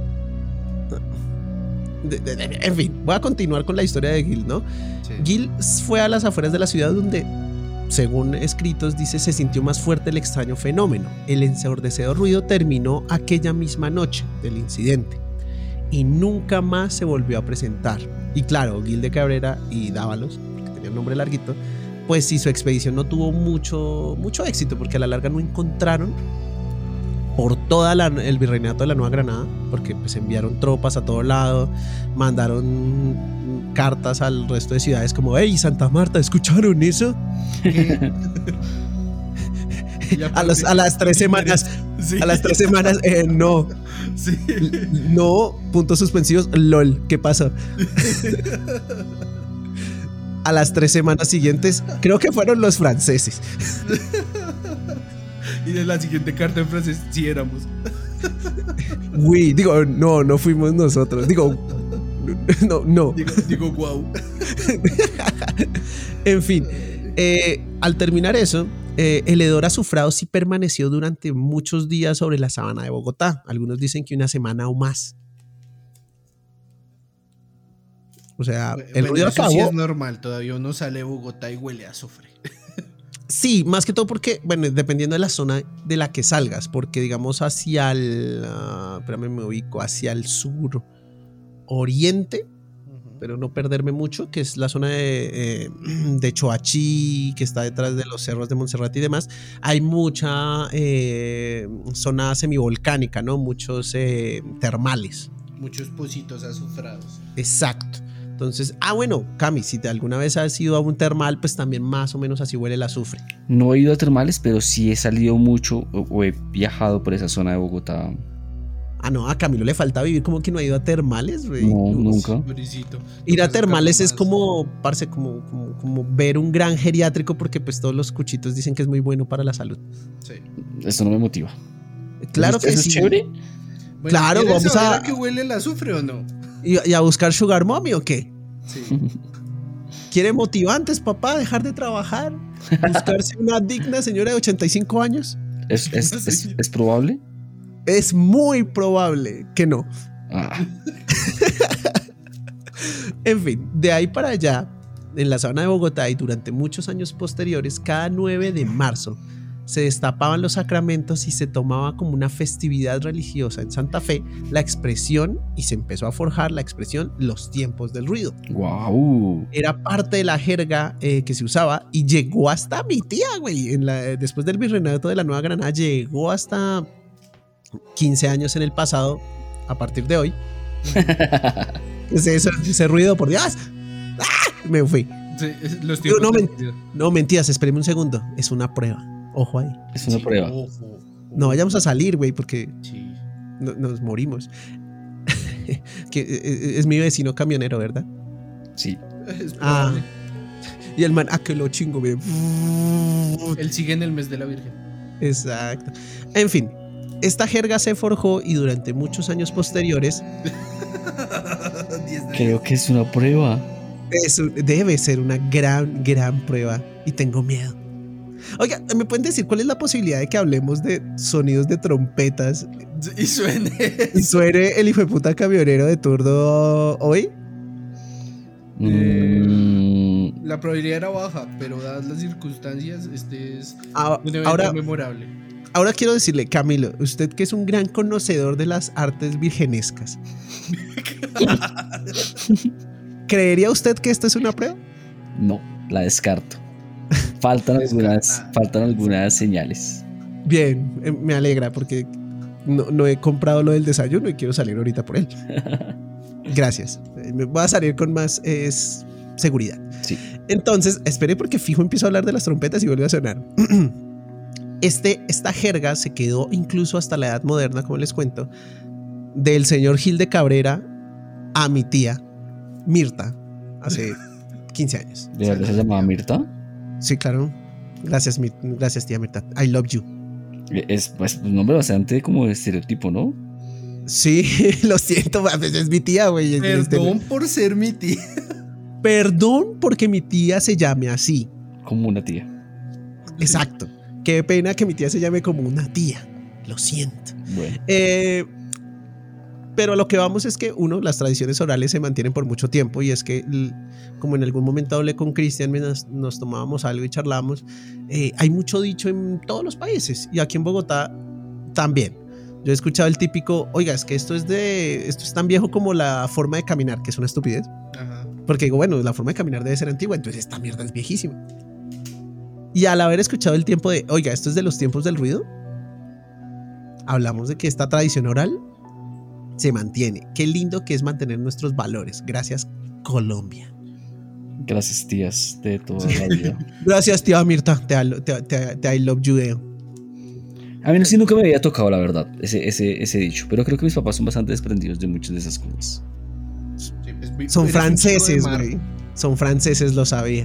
[SPEAKER 1] De- de- de- En fin, voy a continuar con la historia de Gil, ¿no?
[SPEAKER 7] Sí.
[SPEAKER 1] Gil fue a las afueras de la ciudad donde, según escritos, dice, se sintió más fuerte el extraño fenómeno. El ensordecedor ruido terminó aquella misma noche del incidente y nunca más se volvió a presentar. Y claro, Gil de Cabrera y Dávalos, porque tenía un nombre larguito, pues sí, su expedición no tuvo mucho, mucho éxito, porque a la larga no encontraron por toda la- el virreinato de la Nueva Granada, porque pues enviaron tropas a todo lado, mandaron cartas al resto de ciudades como: hey, Santa Marta, ¿escucharon eso?
[SPEAKER 7] ¿Qué? Y
[SPEAKER 1] A,
[SPEAKER 7] aparte-
[SPEAKER 1] los- a las tres semanas,
[SPEAKER 7] Sí.
[SPEAKER 1] a las tres semanas, eh, no,
[SPEAKER 7] Sí.
[SPEAKER 1] no, puntos suspensivos, lol, ¿qué pasó? A las tres semanas siguientes, creo que fueron los franceses.
[SPEAKER 7] Y de la siguiente carta en francés, sí éramos.
[SPEAKER 1] Uy, digo, no, no fuimos nosotros, digo, no, no.
[SPEAKER 7] Digo, digo wow.
[SPEAKER 1] En fin, eh, al terminar eso, eh, el hedor azufrado sí permaneció durante muchos días sobre la sabana de Bogotá. Algunos dicen que una semana o más. O sea, el
[SPEAKER 7] Bueno,
[SPEAKER 1] ruido
[SPEAKER 7] eso
[SPEAKER 1] acabó.
[SPEAKER 7] sí es normal, todavía uno sale de Bogotá y huele a azufre.
[SPEAKER 1] Sí, más que todo porque, bueno, dependiendo de la zona de la que salgas, porque digamos hacia el, uh, espérame, me ubico, hacia el sur oriente, pero no perderme mucho, que es la zona de, eh, de Choachí, que está detrás de los cerros de Montserrat y demás. Hay mucha eh, zona semivolcánica, ¿no? Muchos eh, termales.
[SPEAKER 7] Muchos pocitos azufrados.
[SPEAKER 1] Exacto. Entonces, ah, bueno, Cami, si te alguna vez has ido a un termal, pues también más o menos así huele el azufre.
[SPEAKER 8] No he ido a termales, pero sí he salido mucho o, o he viajado por esa zona de Bogotá.
[SPEAKER 1] Ah, no, a Camilo le falta vivir como que no ha ido a termales, güey.
[SPEAKER 8] No, nunca.
[SPEAKER 7] Pobrecito.
[SPEAKER 1] Ir a
[SPEAKER 7] Toca
[SPEAKER 1] termales
[SPEAKER 7] sacarlo
[SPEAKER 1] es
[SPEAKER 7] más.
[SPEAKER 1] como, parce, como, como, como ver un gran geriátrico porque pues todos los cuchitos dicen que es muy bueno para la salud.
[SPEAKER 7] Sí.
[SPEAKER 8] Eso no me motiva.
[SPEAKER 1] Claro
[SPEAKER 8] ¿Eso-
[SPEAKER 1] que
[SPEAKER 8] eso
[SPEAKER 1] sí.
[SPEAKER 8] es chévere?
[SPEAKER 7] Bueno,
[SPEAKER 1] Claro,
[SPEAKER 7] ¿quieres
[SPEAKER 1] vamos
[SPEAKER 7] saber
[SPEAKER 1] a-
[SPEAKER 7] qué huele el azufre o no?
[SPEAKER 1] ¿Y, y a buscar sugar mommy o qué?
[SPEAKER 7] Sí.
[SPEAKER 1] ¿Quiere motivantes, papá, dejar de trabajar? ¿Buscarse una digna señora de ochenta y cinco años?
[SPEAKER 8] ¿Es, es, es, es probable?
[SPEAKER 1] Es muy probable que no.
[SPEAKER 8] Ah,
[SPEAKER 1] En fin, de ahí para allá, en la zona de Bogotá y durante muchos años posteriores, cada nueve de marzo se destapaban los sacramentos y se tomaba como una festividad religiosa en Santa Fe la expresión, y se empezó a forjar la expresión los tiempos del ruido.
[SPEAKER 8] wow.
[SPEAKER 1] Era parte de la jerga eh, que se usaba y llegó hasta mi tía, güey. En la, después del virreinato de la Nueva Granada, llegó hasta quince años en el pasado, a partir de hoy. ese, ese, ese ruido, por Dios. ¡Ah! Me fui.
[SPEAKER 7] Sí, es- los tiempos
[SPEAKER 1] no,
[SPEAKER 7] de
[SPEAKER 1] men-
[SPEAKER 7] ruido.
[SPEAKER 1] No, mentiras, espéreme un segundo. Es una prueba. Ojo ahí.
[SPEAKER 8] Es una
[SPEAKER 7] Sí,
[SPEAKER 8] prueba.
[SPEAKER 7] ojo,
[SPEAKER 1] No vayamos a salir, güey, porque
[SPEAKER 7] Sí.
[SPEAKER 1] no- nos morimos. que, eh, es mi vecino camionero, ¿verdad?
[SPEAKER 8] Sí.
[SPEAKER 7] Es
[SPEAKER 1] Ah.
[SPEAKER 7] probable.
[SPEAKER 1] Y el man, ah, que lo chingo, güey.
[SPEAKER 7] Él sigue en el mes de la Virgen.
[SPEAKER 1] Exacto. En fin, esta jerga se forjó y durante muchos años posteriores
[SPEAKER 7] diez de
[SPEAKER 8] Creo que es una prueba.
[SPEAKER 1] es un- debe ser una gran, gran prueba y tengo miedo. Oiga, ¿me pueden decir cuál es la posibilidad de que hablemos de sonidos de trompetas
[SPEAKER 7] diez. Y suene.
[SPEAKER 1] y suene el hijo de puta camionero de turno hoy?
[SPEAKER 8] Mm,
[SPEAKER 7] La probabilidad era baja, pero dadas las circunstancias, este es
[SPEAKER 1] Ah,
[SPEAKER 7] un evento
[SPEAKER 1] ahora,
[SPEAKER 7] memorable.
[SPEAKER 1] ahora quiero decirle, Camilo, usted que es un gran conocedor de las artes virgenescas, ¿creería usted que esto es una prueba?
[SPEAKER 8] no, la descarto. Faltan algunas,
[SPEAKER 7] Descartada.
[SPEAKER 8] faltan algunas señales.
[SPEAKER 1] Bien, eh, me alegra porque no, no he comprado lo del desayuno y quiero salir ahorita por él. Gracias. Eh, Me voy a salir con más es, seguridad.
[SPEAKER 8] Sí.
[SPEAKER 1] Entonces, espere porque fijo empiezo a hablar de las trompetas y vuelve a sonar. Este, esta jerga se quedó incluso hasta la edad moderna, como les cuento, del señor Gil de Cabrera a mi tía Mirta hace quince años.
[SPEAKER 8] ¿De verdad se llamaba Mirta?
[SPEAKER 1] Sí, claro. Gracias, Mir- gracias tía Mirta. I love you.
[SPEAKER 8] Es pues, un nombre bastante como de estereotipo, ¿no?
[SPEAKER 1] Sí, lo siento, a veces es mi tía, güey. es- es de-
[SPEAKER 7] Perdón por ser mi tía.
[SPEAKER 1] Perdón porque mi tía se llame así.
[SPEAKER 8] Como una tía.
[SPEAKER 1] Exacto. Qué pena que mi tía se llame como una tía. Lo siento.
[SPEAKER 8] Bueno,
[SPEAKER 1] Eh, pero a lo que vamos es que, uno, las tradiciones orales se mantienen por mucho tiempo y es que, l- como en algún momento hablé con Cristian, mientras nos tomábamos algo y charlábamos, eh, hay mucho dicho en todos los países y aquí en Bogotá también. Yo he escuchado el típico, oiga, es que esto es de, esto es tan viejo como la forma de caminar, que es una estupidez.
[SPEAKER 7] Ajá.
[SPEAKER 1] Porque digo, bueno, la forma de caminar debe ser antigua, entonces esta mierda es viejísima. Y al haber escuchado el tiempo de, oiga, esto es de los tiempos del ruido, hablamos de que esta tradición oral se mantiene. Qué lindo que es mantener nuestros valores. Gracias, Colombia.
[SPEAKER 8] gracias tías de toda la vida.
[SPEAKER 1] Gracias, tía Mirta. Te, alo- te, te, te I love you, Deo.
[SPEAKER 8] A mí sí nunca me había tocado, la verdad, ese, ese, ese dicho. Pero creo que mis papás son bastante desprendidos de muchas de esas cosas.
[SPEAKER 7] Sí, pues, vi-
[SPEAKER 1] Son
[SPEAKER 7] eres un chico de
[SPEAKER 1] franceses,
[SPEAKER 7] mar.
[SPEAKER 1] güey. Son franceses, lo sabía.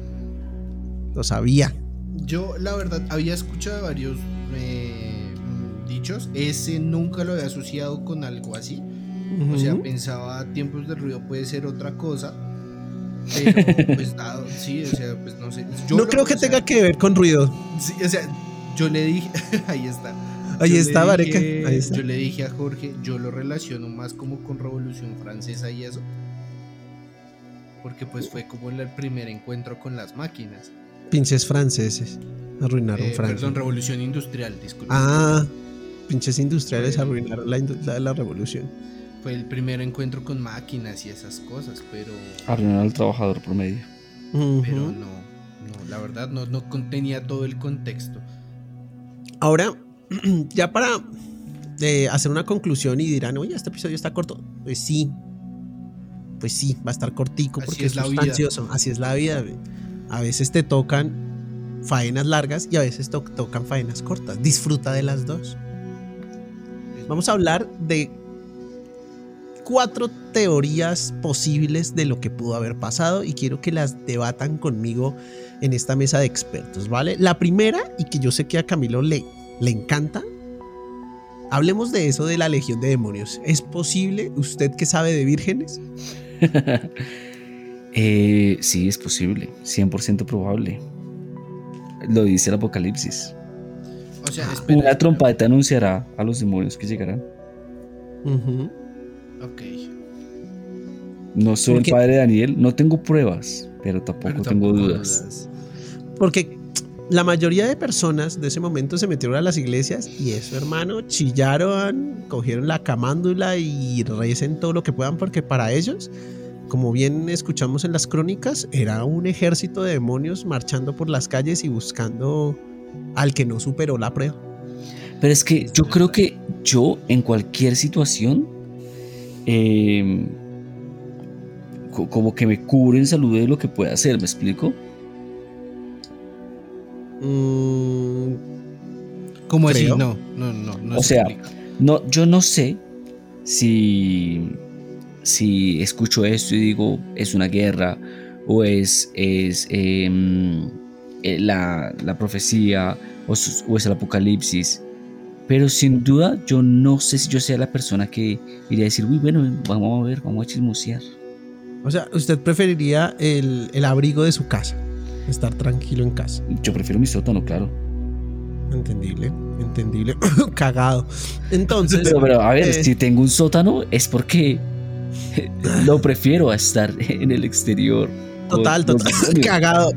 [SPEAKER 1] Lo sabía.
[SPEAKER 7] Yo, la verdad, había escuchado varios eh, mm, dichos. Ese nunca lo había asociado con algo así. O sea,
[SPEAKER 1] Ujú.
[SPEAKER 7] pensaba tiempos de ruido puede ser otra cosa. Pero, pues, dado, sí, o sea, pues no sé. Yo
[SPEAKER 1] no
[SPEAKER 7] lo-
[SPEAKER 1] creo que
[SPEAKER 7] o sea,
[SPEAKER 1] tenga que ver con ruido.
[SPEAKER 7] Sí, o sea, yo le dije, ahí está.
[SPEAKER 1] Ahí
[SPEAKER 7] Yo le
[SPEAKER 1] está, Vareca.
[SPEAKER 7] dije-
[SPEAKER 1] Ahí está.
[SPEAKER 7] Yo le dije a Jorge, yo lo relaciono más como con Revolución Francesa y eso. Porque pues fue como el primer encuentro con las máquinas.
[SPEAKER 1] Pinches franceses. Arruinaron
[SPEAKER 7] Eh,
[SPEAKER 1] Francia.
[SPEAKER 7] perdón, Revolución Industrial, disculpe.
[SPEAKER 1] Ah, pinches industriales
[SPEAKER 7] Fue-
[SPEAKER 1] arruinaron la, indu- la, la revolución.
[SPEAKER 7] Fue el primer encuentro con máquinas y esas cosas, pero,
[SPEAKER 8] Arruinar al trabajador promedio.
[SPEAKER 1] Ujú.
[SPEAKER 7] pero no, no, la verdad no, no contenía todo el contexto.
[SPEAKER 1] Ahora, ya para eh, hacer una conclusión y dirán, oye, este episodio está corto. Pues sí. pues sí, va a estar cortico
[SPEAKER 7] Así
[SPEAKER 1] porque
[SPEAKER 7] es
[SPEAKER 1] es
[SPEAKER 7] la vida.
[SPEAKER 1] sustancioso. Así es la vida. Güey. A veces te tocan faenas largas y a veces to- tocan faenas cortas. Disfruta de las dos. Vamos a hablar de cuatro teorías posibles de lo que pudo haber pasado y quiero que las debatan conmigo en esta mesa de expertos, ¿vale? La primera, y que yo sé que a Camilo le, le encanta, hablemos de eso de la legión de demonios. ¿Es posible? ¿Usted que sabe de vírgenes?
[SPEAKER 8] eh, sí, es posible, cien por ciento probable. Lo dice el Apocalipsis.
[SPEAKER 7] O sea, espera,
[SPEAKER 8] Una
[SPEAKER 7] espera.
[SPEAKER 8] trompeta anunciará a los demonios que llegarán.
[SPEAKER 1] Uh-huh.
[SPEAKER 7] Ok.
[SPEAKER 8] No soy
[SPEAKER 1] ¿Por
[SPEAKER 8] el
[SPEAKER 1] qué?
[SPEAKER 8] padre de Daniel, no tengo pruebas, pero tampoco
[SPEAKER 7] Pero
[SPEAKER 8] tengo
[SPEAKER 7] tampoco
[SPEAKER 8] dudas.
[SPEAKER 1] Porque la mayoría de personas de ese momento se metieron a las iglesias y eso, hermano, chillaron, cogieron la camándula y recen todo lo que puedan porque para ellos, como bien escuchamos en las crónicas, era un ejército de demonios marchando por las calles y buscando al que no superó la prueba.
[SPEAKER 8] Pero es que yo creo que yo en cualquier situación eh, co- como que me cubro en salud de lo que pueda hacer, ¿me explico?
[SPEAKER 1] Mm,
[SPEAKER 7] ¿Cómo así?
[SPEAKER 1] Creo.
[SPEAKER 7] No, no, no. no
[SPEAKER 8] O
[SPEAKER 7] se
[SPEAKER 8] sea,
[SPEAKER 7] explica.
[SPEAKER 8] No, yo no sé si, si escucho esto y digo es una guerra o es, es em, eh, la, la profecía o, su- o es el apocalipsis. Pero sin duda yo no sé si yo sea la persona que iría a decir, uy, bueno, vamos a ver, vamos a chismosear.
[SPEAKER 1] o sea, ¿usted preferiría el, el abrigo de su casa? Estar tranquilo en casa.
[SPEAKER 8] Yo prefiero mi sótano, claro.
[SPEAKER 1] Entendible, entendible. Cagado. Entonces,
[SPEAKER 8] Pero, pero a ver,
[SPEAKER 1] eh,
[SPEAKER 8] si tengo un sótano es porque lo prefiero a estar en el exterior. con
[SPEAKER 1] total,
[SPEAKER 8] los
[SPEAKER 1] total.
[SPEAKER 8] demonios.
[SPEAKER 1] Cagado.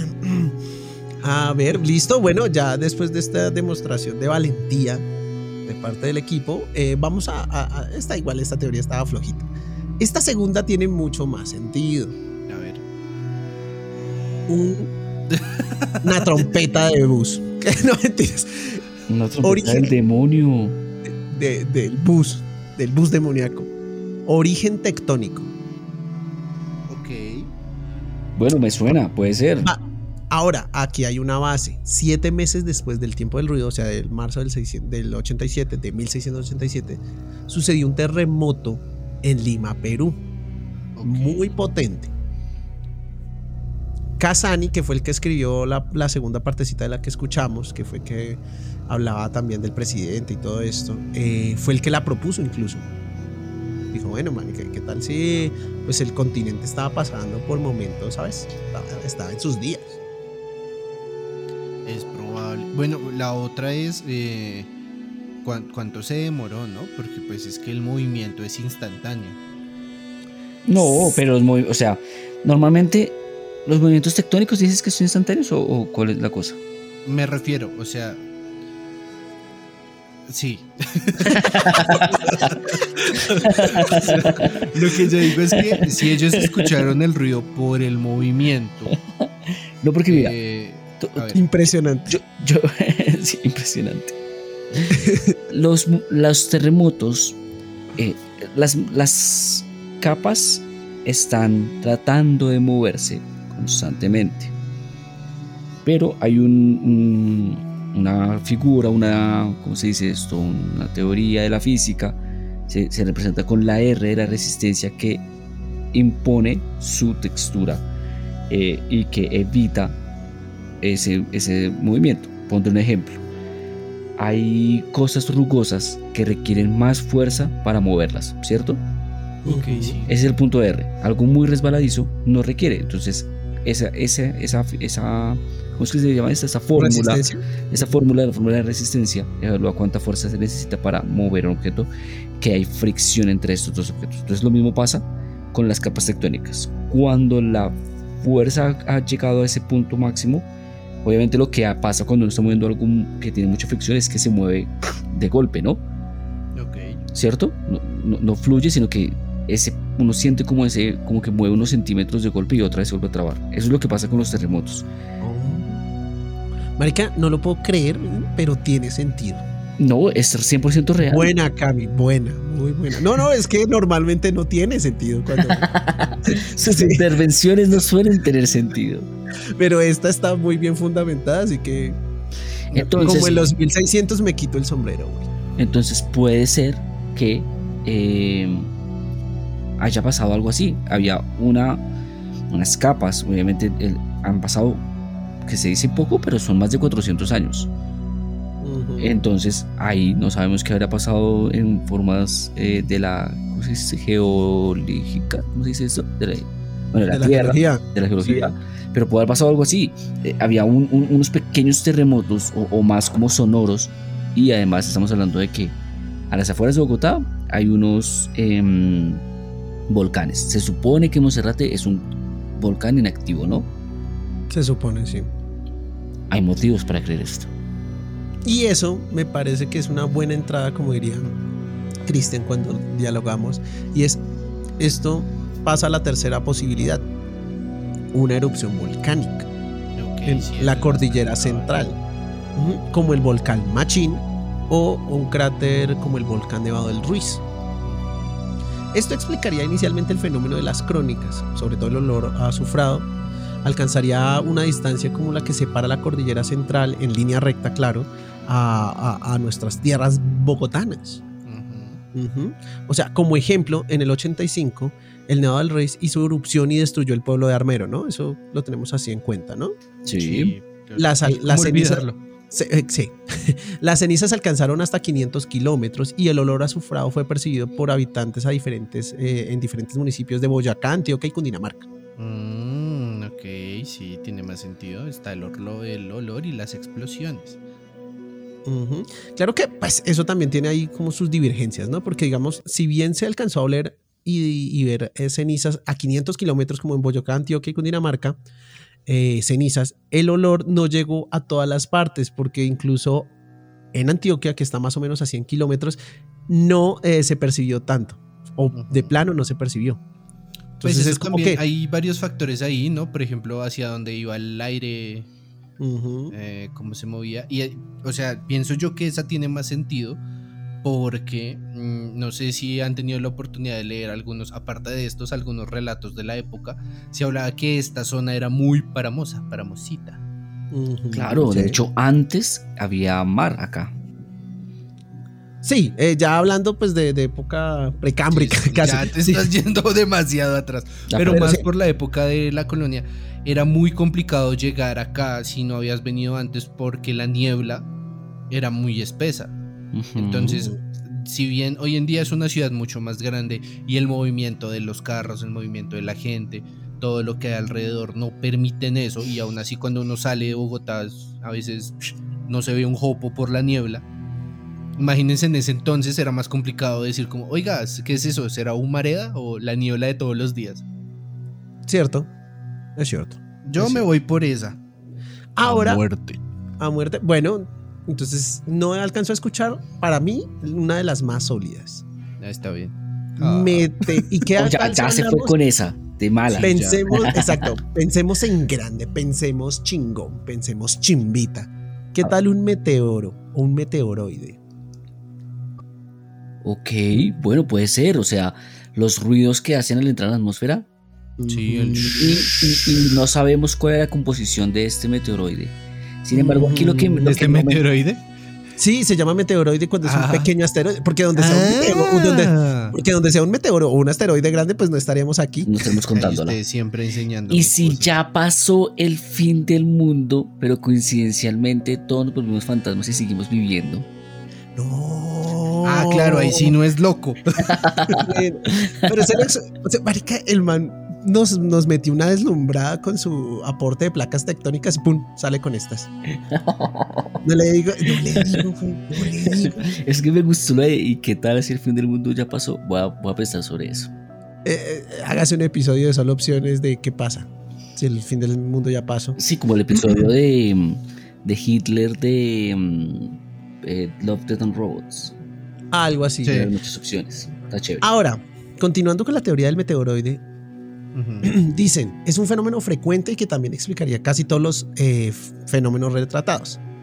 [SPEAKER 1] A ver, listo. Bueno, ya después de esta demostración de valentía de parte del equipo, eh, vamos a, a, a- esta igual, esta teoría estaba flojita. Esta segunda tiene mucho más sentido.
[SPEAKER 7] A ver.
[SPEAKER 1] Un, una trompeta de bus. No mentiras.
[SPEAKER 8] Una trompeta
[SPEAKER 1] Origen.
[SPEAKER 8] del demonio.
[SPEAKER 1] De- del bus, del bus demoníaco. Origen tectónico.
[SPEAKER 7] Ok.
[SPEAKER 8] Bueno, me suena, puede ser.
[SPEAKER 1] Ah, ahora, aquí hay una base. Siete meses después del tiempo del ruido, o sea, del marzo del, seiscientos del ochenta y siete, de mil seiscientos ochenta y siete, sucedió un terremoto en Lima, Perú.
[SPEAKER 7] Ok.
[SPEAKER 1] Muy potente. Casani, que fue el que escribió la, la segunda partecita de la que escuchamos, que fue que hablaba también del presidente y todo esto, eh, fue el que la propuso incluso. Dijo, bueno, man, ¿qué, qué tal si pues el continente estaba pasando por momentos, ¿sabes? Estaba, estaba en sus días.
[SPEAKER 7] Es probable. Bueno, la otra es eh, cuán- cuánto se demoró, ¿no? Porque pues es que el movimiento es instantáneo.
[SPEAKER 8] No, pero los movi- o sea, normalmente los movimientos tectónicos dices que son instantáneos o, o cuál es la cosa.
[SPEAKER 7] Me refiero, o sea... Sí. Lo que yo digo es que si ellos escucharon el ruido por el movimiento...
[SPEAKER 8] No, porque mira,
[SPEAKER 7] eh,
[SPEAKER 8] to-
[SPEAKER 7] a ver,
[SPEAKER 1] Impresionante.
[SPEAKER 8] yo, yo sí, impresionante. Los, los terremotos, eh, las, las capas están tratando de moverse constantemente. Pero hay un, un- una figura, una, ¿cómo se dice esto? Una teoría de la física, se, se representa con la R de la resistencia que impone su textura eh, y que evita ese, ese movimiento. Ponte un ejemplo. Hay cosas rugosas que requieren más fuerza para moverlas, ¿cierto?
[SPEAKER 7] ok, sí.
[SPEAKER 8] Ese es el punto R. Algo muy resbaladizo no requiere. Entonces, esa, esa, esa, esa ¿cómo es que se llama esta? Esa fórmula,
[SPEAKER 1] Resistencia.
[SPEAKER 8] esa fórmula, la fórmula de resistencia, evalúa cuánta fuerza se necesita para mover un objeto, que hay fricción entre estos dos objetos. Entonces, lo mismo pasa con las capas tectónicas. Cuando la fuerza ha llegado a ese punto máximo, obviamente lo que pasa cuando uno está moviendo algo que tiene mucha fricción es que se mueve de golpe, ¿no?
[SPEAKER 7] Ok.
[SPEAKER 8] ¿Cierto? No, no, no fluye, sino que ese, uno siente como, ese, como que mueve unos centímetros de golpe y otra vez se vuelve a trabar. Eso es lo que pasa con los terremotos.
[SPEAKER 1] Marica, no lo puedo creer, pero tiene sentido.
[SPEAKER 8] No, es cien por ciento real.
[SPEAKER 1] Buena, Cami, buena, muy buena. No, no, es que normalmente no tiene sentido cuando...
[SPEAKER 8] Sus
[SPEAKER 1] Sí.
[SPEAKER 8] intervenciones no suelen tener sentido.
[SPEAKER 1] Pero esta está muy bien fundamentada, así que...
[SPEAKER 8] Entonces,
[SPEAKER 1] como en los mil seiscientos me quito el sombrero, güey.
[SPEAKER 8] entonces puede ser que eh, haya pasado algo así. Había una, unas capas, obviamente el- han pasado, que se dice poco, pero son más de cuatrocientos años.
[SPEAKER 1] Ujú.
[SPEAKER 8] Entonces ahí no sabemos qué habrá pasado en formas eh, de la, ¿cómo se dice? Geológica, ¿cómo se dice eso? De la, bueno, de la
[SPEAKER 1] De la
[SPEAKER 8] tierra,
[SPEAKER 1] geología.
[SPEAKER 8] de la geología. Pero puede haber pasado algo así. Eh, había un- un- unos pequeños terremotos o, o más como sonoros, y además estamos hablando de que a las afueras de Bogotá hay unos em, volcanes. Se supone que Monserrate es un volcán inactivo, ¿no?
[SPEAKER 1] Se supone, sí.
[SPEAKER 8] Hay motivos para creer esto.
[SPEAKER 1] Y eso me parece que es una buena entrada, como diría Cristian cuando dialogamos. Y es, esto pasa a la tercera posibilidad. Una erupción volcánica
[SPEAKER 7] Ok,
[SPEAKER 1] en
[SPEAKER 7] sí,
[SPEAKER 1] la
[SPEAKER 7] eso
[SPEAKER 1] cordillera
[SPEAKER 7] es bastante
[SPEAKER 1] central. Ujú, como el volcán Machín o un cráter como el volcán Nevado del Ruiz. Esto explicaría inicialmente el fenómeno de las crónicas, sobre todo el olor a azufrado. Alcanzaría una distancia como la que separa la cordillera central en línea recta, claro, a, a- a nuestras tierras bogotanas.
[SPEAKER 7] Ujú.
[SPEAKER 1] Ujú. O sea, como ejemplo, en el ochenta y cinco, el Nevado del Ruiz hizo erupción y destruyó el pueblo de Armero, ¿no? Eso lo tenemos así en cuenta, ¿no?
[SPEAKER 8] Sí.
[SPEAKER 1] Las,
[SPEAKER 7] ¿Cómo
[SPEAKER 1] las cenizas,
[SPEAKER 7] olvidarlo?
[SPEAKER 1] se- eh, sí. Las cenizas alcanzaron hasta quinientos kilómetros y el olor azufrado fue percibido por habitantes a diferentes, eh, en diferentes municipios de Boyacá, Antioquia y Cundinamarca.
[SPEAKER 7] Mm, ok, sí, tiene más sentido. Está el, orlo- el olor y las explosiones.
[SPEAKER 1] Ujú. Claro que pues eso también tiene ahí como sus divergencias, ¿no? Porque digamos, si bien se alcanzó a oler y, y ver eh, cenizas a quinientos kilómetros como en Boyacá, Antioquia y Cundinamarca, eh, cenizas, el olor no llegó a todas las partes porque incluso en Antioquia, que está más o menos a cien kilómetros, no eh, se percibió tanto o de
[SPEAKER 7] Ujú.
[SPEAKER 1] plano no se percibió.
[SPEAKER 7] Pues
[SPEAKER 1] Entonces
[SPEAKER 7] eso
[SPEAKER 1] es como
[SPEAKER 7] también,
[SPEAKER 1] que...
[SPEAKER 7] hay varios factores ahí, ¿no? Por ejemplo, hacia dónde iba el aire,
[SPEAKER 1] Ujú.
[SPEAKER 7] eh, cómo se movía. Y, eh, o sea, pienso yo que esa tiene más sentido porque mm, no sé si han tenido la oportunidad de leer algunos, aparte de estos, algunos relatos de la época. Se hablaba que esta zona era muy paramosa, paramosita.
[SPEAKER 1] Ujú.
[SPEAKER 8] Claro, de
[SPEAKER 1] Sí.
[SPEAKER 8] hecho antes había mar acá.
[SPEAKER 1] Sí, eh, ya hablando pues de, de época precámbrica,
[SPEAKER 7] Sí, sí,
[SPEAKER 1] casi.
[SPEAKER 7] ya te
[SPEAKER 1] Sí.
[SPEAKER 7] estás yendo demasiado atrás.
[SPEAKER 8] Ya,
[SPEAKER 7] Pero
[SPEAKER 8] pero
[SPEAKER 7] más
[SPEAKER 1] sí.
[SPEAKER 7] por la época de la colonia. Era muy complicado llegar acá si no habías venido antes porque la niebla era muy espesa.
[SPEAKER 8] Ujú.
[SPEAKER 7] Entonces, si bien hoy en día es una ciudad mucho más grande y el movimiento de los carros, el movimiento de la gente, todo lo que hay alrededor no permiten eso, y aún así cuando uno sale de Bogotá a veces psh, no se ve un jopo por la niebla. Imagínense, en ese entonces era más complicado decir como, oiga, ¿qué es eso? ¿Será humareda o la niebla de todos los días?
[SPEAKER 1] Cierto, es cierto.
[SPEAKER 7] Yo
[SPEAKER 1] Es
[SPEAKER 7] me
[SPEAKER 1] cierto.
[SPEAKER 7] voy por esa.
[SPEAKER 1] Ahora,
[SPEAKER 7] A muerte.
[SPEAKER 1] a muerte. Bueno, entonces no alcanzó a escuchar, para mí, una de las más sólidas.
[SPEAKER 7] Ah, está bien. Ah.
[SPEAKER 1] Mete, ¿y qué
[SPEAKER 8] Oh, ya,
[SPEAKER 1] alcanzó
[SPEAKER 8] ya se fue
[SPEAKER 1] hablamos?
[SPEAKER 8] con esa, de mala.
[SPEAKER 1] Pensemos, exacto, pensemos en grande, pensemos chingón, pensemos chimbita. ¿Qué tal un meteoro o un meteoroide?
[SPEAKER 8] Ok, bueno, puede ser. O sea, los ruidos que hacen al entrar a la atmósfera.
[SPEAKER 7] Sí, el
[SPEAKER 1] Ujú.
[SPEAKER 8] Y, y- y no sabemos cuál es la composición de este meteoroide. Sin embargo, aquí lo que, lo
[SPEAKER 7] ¿Este
[SPEAKER 8] que no me-
[SPEAKER 7] meteoroide?
[SPEAKER 1] Sí, se llama meteoroide cuando es
[SPEAKER 7] Ah.
[SPEAKER 1] un pequeño asteroide, porque donde sea un meteoro, donde,
[SPEAKER 7] Ah.
[SPEAKER 1] porque donde sea un meteoro o un asteroide grande, pues no estaríamos aquí.
[SPEAKER 8] no estamos
[SPEAKER 7] Ahí
[SPEAKER 8] contándola.
[SPEAKER 7] usted siempre enseñando.
[SPEAKER 8] Y si ya pasó el fin del mundo, pero coincidencialmente todos nos volvimos fantasmas y seguimos viviendo.
[SPEAKER 1] No.
[SPEAKER 7] Ah, claro, ahí sí no es loco.
[SPEAKER 1] Bueno, pero se lo- o sea, marica, el man nos, nos metió una deslumbrada con su aporte de placas tectónicas y pum, sale con estas. No le digo, no le digo, no le digo.
[SPEAKER 8] Es que me gustó la de, ¿y qué tal si el fin del mundo ya pasó? Voy a, voy a pensar sobre eso.
[SPEAKER 1] Eh, eh, hágase un episodio de solo opciones de qué pasa si el fin del mundo ya pasó.
[SPEAKER 8] Sí, como el episodio de, mm, de Hitler de mm, eh, Love, Death and Robots.
[SPEAKER 1] Algo así.
[SPEAKER 7] Sí.
[SPEAKER 8] Hay muchas opciones. Está chévere.
[SPEAKER 1] Ahora, continuando con la teoría del meteoroide,
[SPEAKER 7] Ujú.
[SPEAKER 1] dicen, es un fenómeno frecuente y que también explicaría casi todos los eh, f- fenómenos retratados.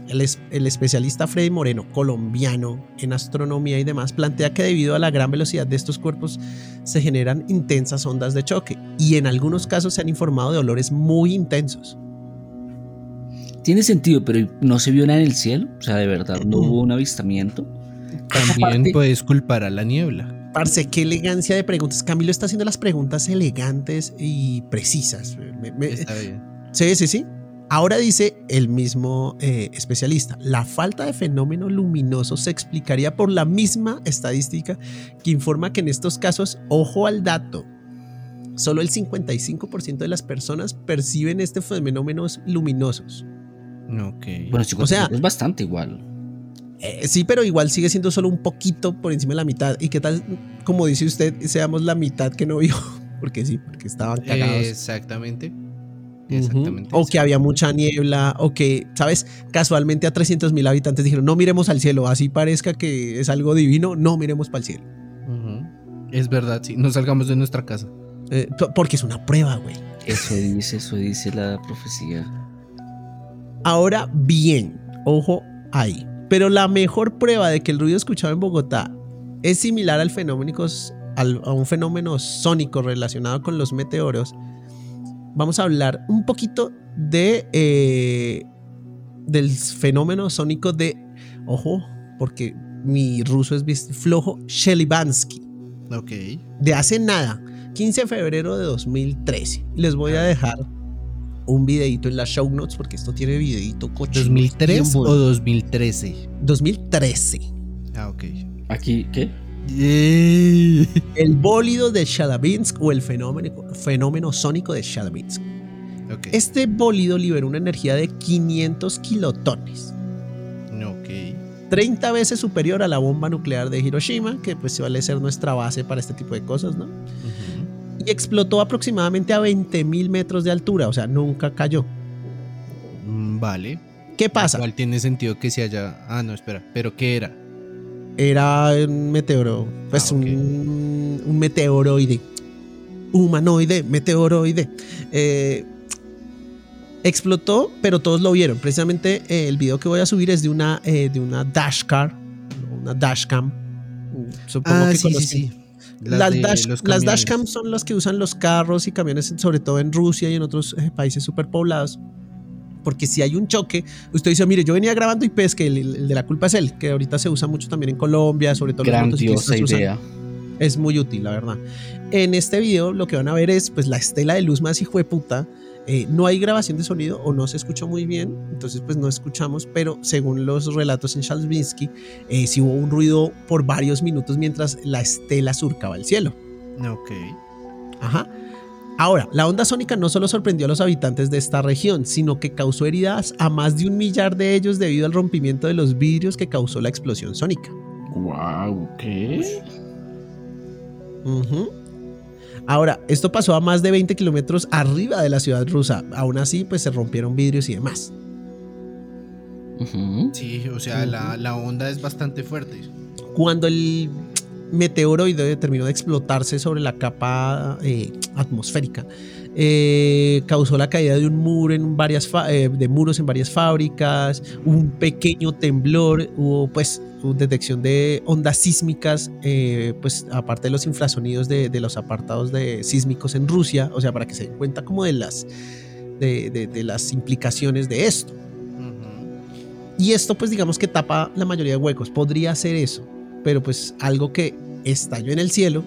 [SPEAKER 1] El, es, el especialista Freddy Moreno, colombiano en astronomía y demás, plantea que debido a la gran velocidad de estos cuerpos se generan intensas ondas de choque y en algunos casos se han informado de olores muy intensos.
[SPEAKER 8] Tiene sentido, pero no se vio nada en el cielo. O sea, de verdad, no hubo un avistamiento.
[SPEAKER 7] También
[SPEAKER 8] Aparte-
[SPEAKER 7] puedes culpar a la niebla.
[SPEAKER 1] Parce, qué elegancia de preguntas. Camilo está haciendo las preguntas elegantes y precisas. Me- me-
[SPEAKER 7] Está bien.
[SPEAKER 1] sí, sí, sí. Ahora dice el mismo eh, especialista, la falta de fenómeno luminoso se explicaría por la misma estadística que informa que en estos casos, ojo al dato, solo el cincuenta y cinco por ciento de las personas perciben este fenómenos luminosos.
[SPEAKER 7] Ok.
[SPEAKER 8] Bueno, chicos,
[SPEAKER 1] O sea-
[SPEAKER 8] es bastante igual.
[SPEAKER 1] Eh, sí, pero igual sigue siendo solo un poquito por encima de la mitad. ¿Y qué tal, como dice usted, seamos la mitad que no vio? Porque sí, porque estaban cagados.
[SPEAKER 7] Exactamente.
[SPEAKER 1] Ujú.
[SPEAKER 7] Exactamente.
[SPEAKER 1] O que había mucha niebla, o que, ¿sabes? Casualmente a trescientos mil habitantes dijeron, no miremos al cielo, así parezca que es algo divino, no miremos para el cielo.
[SPEAKER 7] Ujú. Es verdad, sí. No salgamos de nuestra casa.
[SPEAKER 1] Eh, p- porque es una prueba, güey.
[SPEAKER 8] Eso dice, eso dice la profecía.
[SPEAKER 1] Ahora bien, ojo ahí. Pero la mejor prueba de que el ruido escuchado en Bogotá es similar al fenómeno, al, a un fenómeno sónico relacionado con los meteoros, vamos a hablar un poquito de eh, del fenómeno sónico de, ojo, porque mi ruso es bis- flojo, Shelibansky,
[SPEAKER 7] Ok.
[SPEAKER 1] de hace nada, quince de febrero de dos mil trece. Les voy a dejar un videito en las show notes porque esto tiene videito cochino.
[SPEAKER 7] ¿dos mil tres
[SPEAKER 1] bien
[SPEAKER 7] o
[SPEAKER 1] bueno.
[SPEAKER 7] dos mil trece?
[SPEAKER 1] dos mil trece.
[SPEAKER 7] Ah, ok.
[SPEAKER 8] Aquí, ¿qué?
[SPEAKER 1] El bólido de Chelyabinsk o el fenómeno, fenómeno sónico de Chelyabinsk.
[SPEAKER 7] Ok.
[SPEAKER 1] Este bólido liberó una energía de quinientos kilotones,
[SPEAKER 7] Ok.
[SPEAKER 1] treinta veces superior a la bomba nuclear de Hiroshima, que pues suele ser nuestra base para este tipo de cosas, ¿no?
[SPEAKER 7] Ujú.
[SPEAKER 1] Y explotó aproximadamente a veinte mil metros de altura, o sea, nunca cayó.
[SPEAKER 7] Mm, Vale.
[SPEAKER 1] ¿Qué pasa?
[SPEAKER 7] Igual tiene sentido que se haya. Ah, no, espera. ¿Pero qué era?
[SPEAKER 1] Era un meteoro, pues
[SPEAKER 7] Ah, ok.
[SPEAKER 1] un, un meteoroide, humanoide, meteoroide. Eh, explotó, pero todos lo vieron. Precisamente eh, el video que voy a subir es de una, eh, de una dashcar, una dashcam. Supongo
[SPEAKER 7] Ah,
[SPEAKER 1] que
[SPEAKER 7] sí, sí,
[SPEAKER 1] conocen.
[SPEAKER 7] sí. Las,
[SPEAKER 1] Las,
[SPEAKER 7] de
[SPEAKER 1] dash-
[SPEAKER 7] los
[SPEAKER 1] las
[SPEAKER 7] camiones.
[SPEAKER 1] dashcams son las que usan los carros y camiones, sobre todo en Rusia y en otros eh, países superpoblados. Porque si hay un choque, usted dice, mire, yo venía grabando y pesque, el, el de la culpa es él, que ahorita se usa mucho también en Colombia, sobre todo los
[SPEAKER 8] Grandiosa
[SPEAKER 1] motociclistas usan.
[SPEAKER 8] idea.
[SPEAKER 1] Es muy útil, la verdad. En este video lo que van a ver es pues la estela de luz más hijueputa. Eh, no hay grabación de sonido o no se escuchó muy bien, entonces pues no escuchamos, pero según los relatos en Chelyabinsk, eh, sí hubo un ruido por varios minutos mientras la estela surcaba el cielo.
[SPEAKER 7] Ok.
[SPEAKER 1] Ajá. Ahora, la onda sónica no solo sorprendió a los habitantes de esta región, sino que causó heridas a más de un millar de ellos debido al rompimiento de los vidrios que causó la explosión sónica.
[SPEAKER 8] Wow, ¿qué?
[SPEAKER 1] Ujú. Ahora, esto pasó a más de veinte kilómetros arriba de la ciudad rusa. Aún así, pues se rompieron vidrios y demás.
[SPEAKER 8] Ujú.
[SPEAKER 7] Sí, o sea, la, la onda es bastante fuerte.
[SPEAKER 1] Cuando el meteoroide terminó de explotarse sobre la capa eh, atmosférica, eh, causó la caída de un muro en varias fa- eh, de muros en varias fábricas, hubo un pequeño temblor, hubo pues hubo detección de ondas sísmicas, eh, pues aparte de los infrasonidos de, de los apartados de sísmicos en Rusia, o sea, para que se den cuenta como de las de, de, de las implicaciones de esto.
[SPEAKER 7] Ujú.
[SPEAKER 1] Y esto pues digamos que tapa la mayoría de huecos. Podría ser eso, pero pues algo que estalló en el cielo,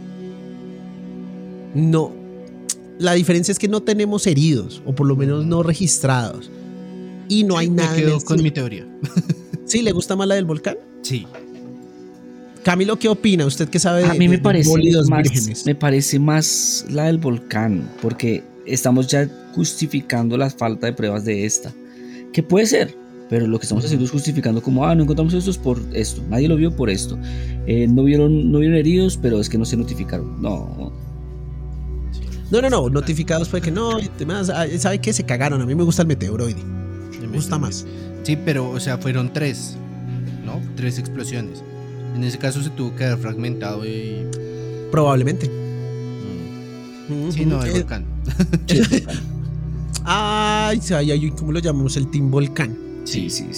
[SPEAKER 1] no. La diferencia es que no tenemos heridos, o por lo menos no registrados. Y no
[SPEAKER 7] Sí,
[SPEAKER 1] hay
[SPEAKER 7] me
[SPEAKER 1] nada en
[SPEAKER 7] quedo
[SPEAKER 1] el
[SPEAKER 7] con
[SPEAKER 1] cielo.
[SPEAKER 7] mi teoría.
[SPEAKER 1] ¿Sí? ¿Le gusta más la del volcán?
[SPEAKER 7] Sí.
[SPEAKER 1] Camilo, ¿qué opina? Usted que sabe de,
[SPEAKER 8] A mí
[SPEAKER 1] de-
[SPEAKER 8] me
[SPEAKER 1] de
[SPEAKER 8] parece,
[SPEAKER 1] bólidos
[SPEAKER 8] más,
[SPEAKER 1] vírgenes.
[SPEAKER 8] me parece más la del volcán, porque estamos ya justificando la falta de pruebas de esta. Que puede ser, pero lo que estamos haciendo es justificando como, ah, no encontramos estos por esto, nadie lo vio por esto. Eh, no, vieron, no vieron heridos, pero es que no se notificaron. No,
[SPEAKER 1] No, no, no. Notificados fue que no. y demás. Ah, ¿sabe qué? Se cagaron. A mí me gusta el meteoroide. Me gusta más.
[SPEAKER 7] Sí, pero, o sea, fueron tres, ¿no? Tres explosiones. En ese caso se tuvo que haber fragmentado y...
[SPEAKER 1] Probablemente.
[SPEAKER 7] Mm. Sí, no, el
[SPEAKER 1] Eh,
[SPEAKER 7] volcán.
[SPEAKER 1] Ay, ay, ay, ¿cómo lo llamamos? El Team Volcán.
[SPEAKER 8] sí, sí, sí.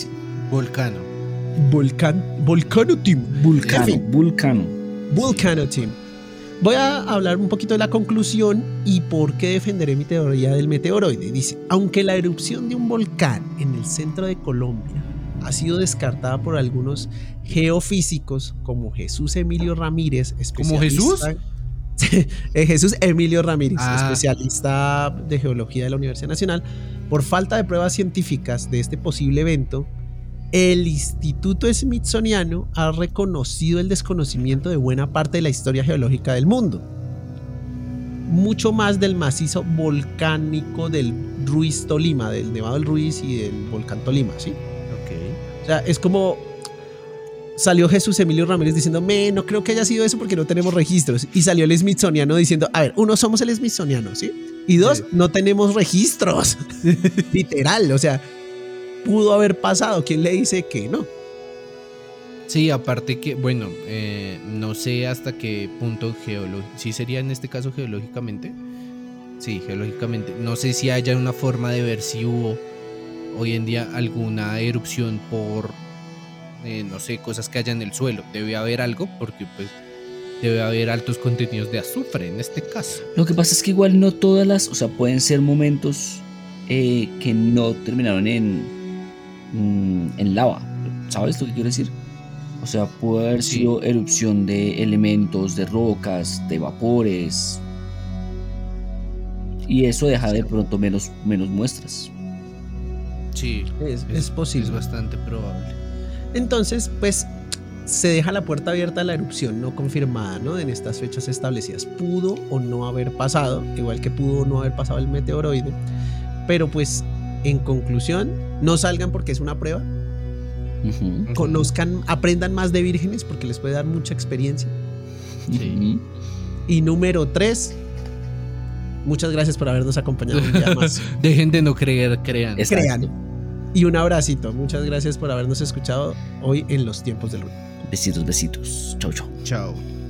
[SPEAKER 7] Volcano.
[SPEAKER 1] Volcan, Volcano Team.
[SPEAKER 8] Vulcano,
[SPEAKER 1] En fin,
[SPEAKER 8] Vulcano.
[SPEAKER 1] Volcano Team. Voy a hablar un poquito de la conclusión y por qué defenderé mi teoría del meteoroide. Dice, aunque la erupción de un volcán en el centro de Colombia ha sido descartada por algunos geofísicos como Jesús Emilio Ramírez,
[SPEAKER 7] ¿Como
[SPEAKER 1] especialista... Eh, Jesús Emilio Ramírez,
[SPEAKER 7] Ah.
[SPEAKER 1] especialista de geología de la Universidad Nacional, por falta de pruebas científicas de este posible evento, el Instituto Smithsoniano ha reconocido el desconocimiento de buena parte de la historia geológica del mundo. Mucho más del macizo volcánico del Ruiz Tolima, del Nevado del Ruiz y del volcán Tolima, ¿sí?
[SPEAKER 7] Ok.
[SPEAKER 1] O sea, es como salió Jesús Emilio Ramírez diciendo, me, no creo que haya sido eso porque no tenemos registros. Y salió el Smithsoniano diciendo, a ver, uno, somos el Smithsoniano, ¿sí? Y dos,
[SPEAKER 7] Sí.
[SPEAKER 1] no tenemos registros. Literal, o sea, pudo haber pasado. ¿Quién le dice que no?
[SPEAKER 7] Sí, aparte que, bueno, eh, no sé hasta qué punto geológico, sí sería en este caso geológicamente, sí, geológicamente, no sé si haya una forma de ver si hubo hoy en día alguna erupción por, eh, no sé, cosas que haya en el suelo, debe haber algo porque pues debe haber altos contenidos de azufre en este caso.
[SPEAKER 8] Lo que pasa es que igual no todas las, o sea, pueden ser momentos eh, que no terminaron en, mm, en lava. ¿Sabes lo que quiero decir? O sea, puede haber
[SPEAKER 7] Sí.
[SPEAKER 8] sido erupción de elementos, de rocas, de vapores. Y eso deja de pronto menos, menos muestras.
[SPEAKER 7] Sí,
[SPEAKER 1] Es, es posible.
[SPEAKER 7] Es bastante probable.
[SPEAKER 1] Entonces, pues, se deja la puerta abierta a la erupción no confirmada, ¿no? En estas fechas establecidas. Pudo o no haber pasado, igual que pudo o no haber pasado el meteoroide. Pero pues, en conclusión, no salgan porque es una prueba.
[SPEAKER 8] Ujú,
[SPEAKER 1] Conozcan, aprendan más de vírgenes porque les puede dar mucha experiencia.
[SPEAKER 7] Sí.
[SPEAKER 8] ujú.
[SPEAKER 1] Y número tres, muchas gracias por habernos acompañado un día más.
[SPEAKER 7] Dejen de no creer, crean.
[SPEAKER 8] Es-
[SPEAKER 1] Crean.
[SPEAKER 8] Exacto.
[SPEAKER 1] Y un abracito. Muchas gracias por habernos escuchado hoy en Los Tiempos del Ruido.
[SPEAKER 8] Besitos, besitos. Chau, chau.
[SPEAKER 7] Chao.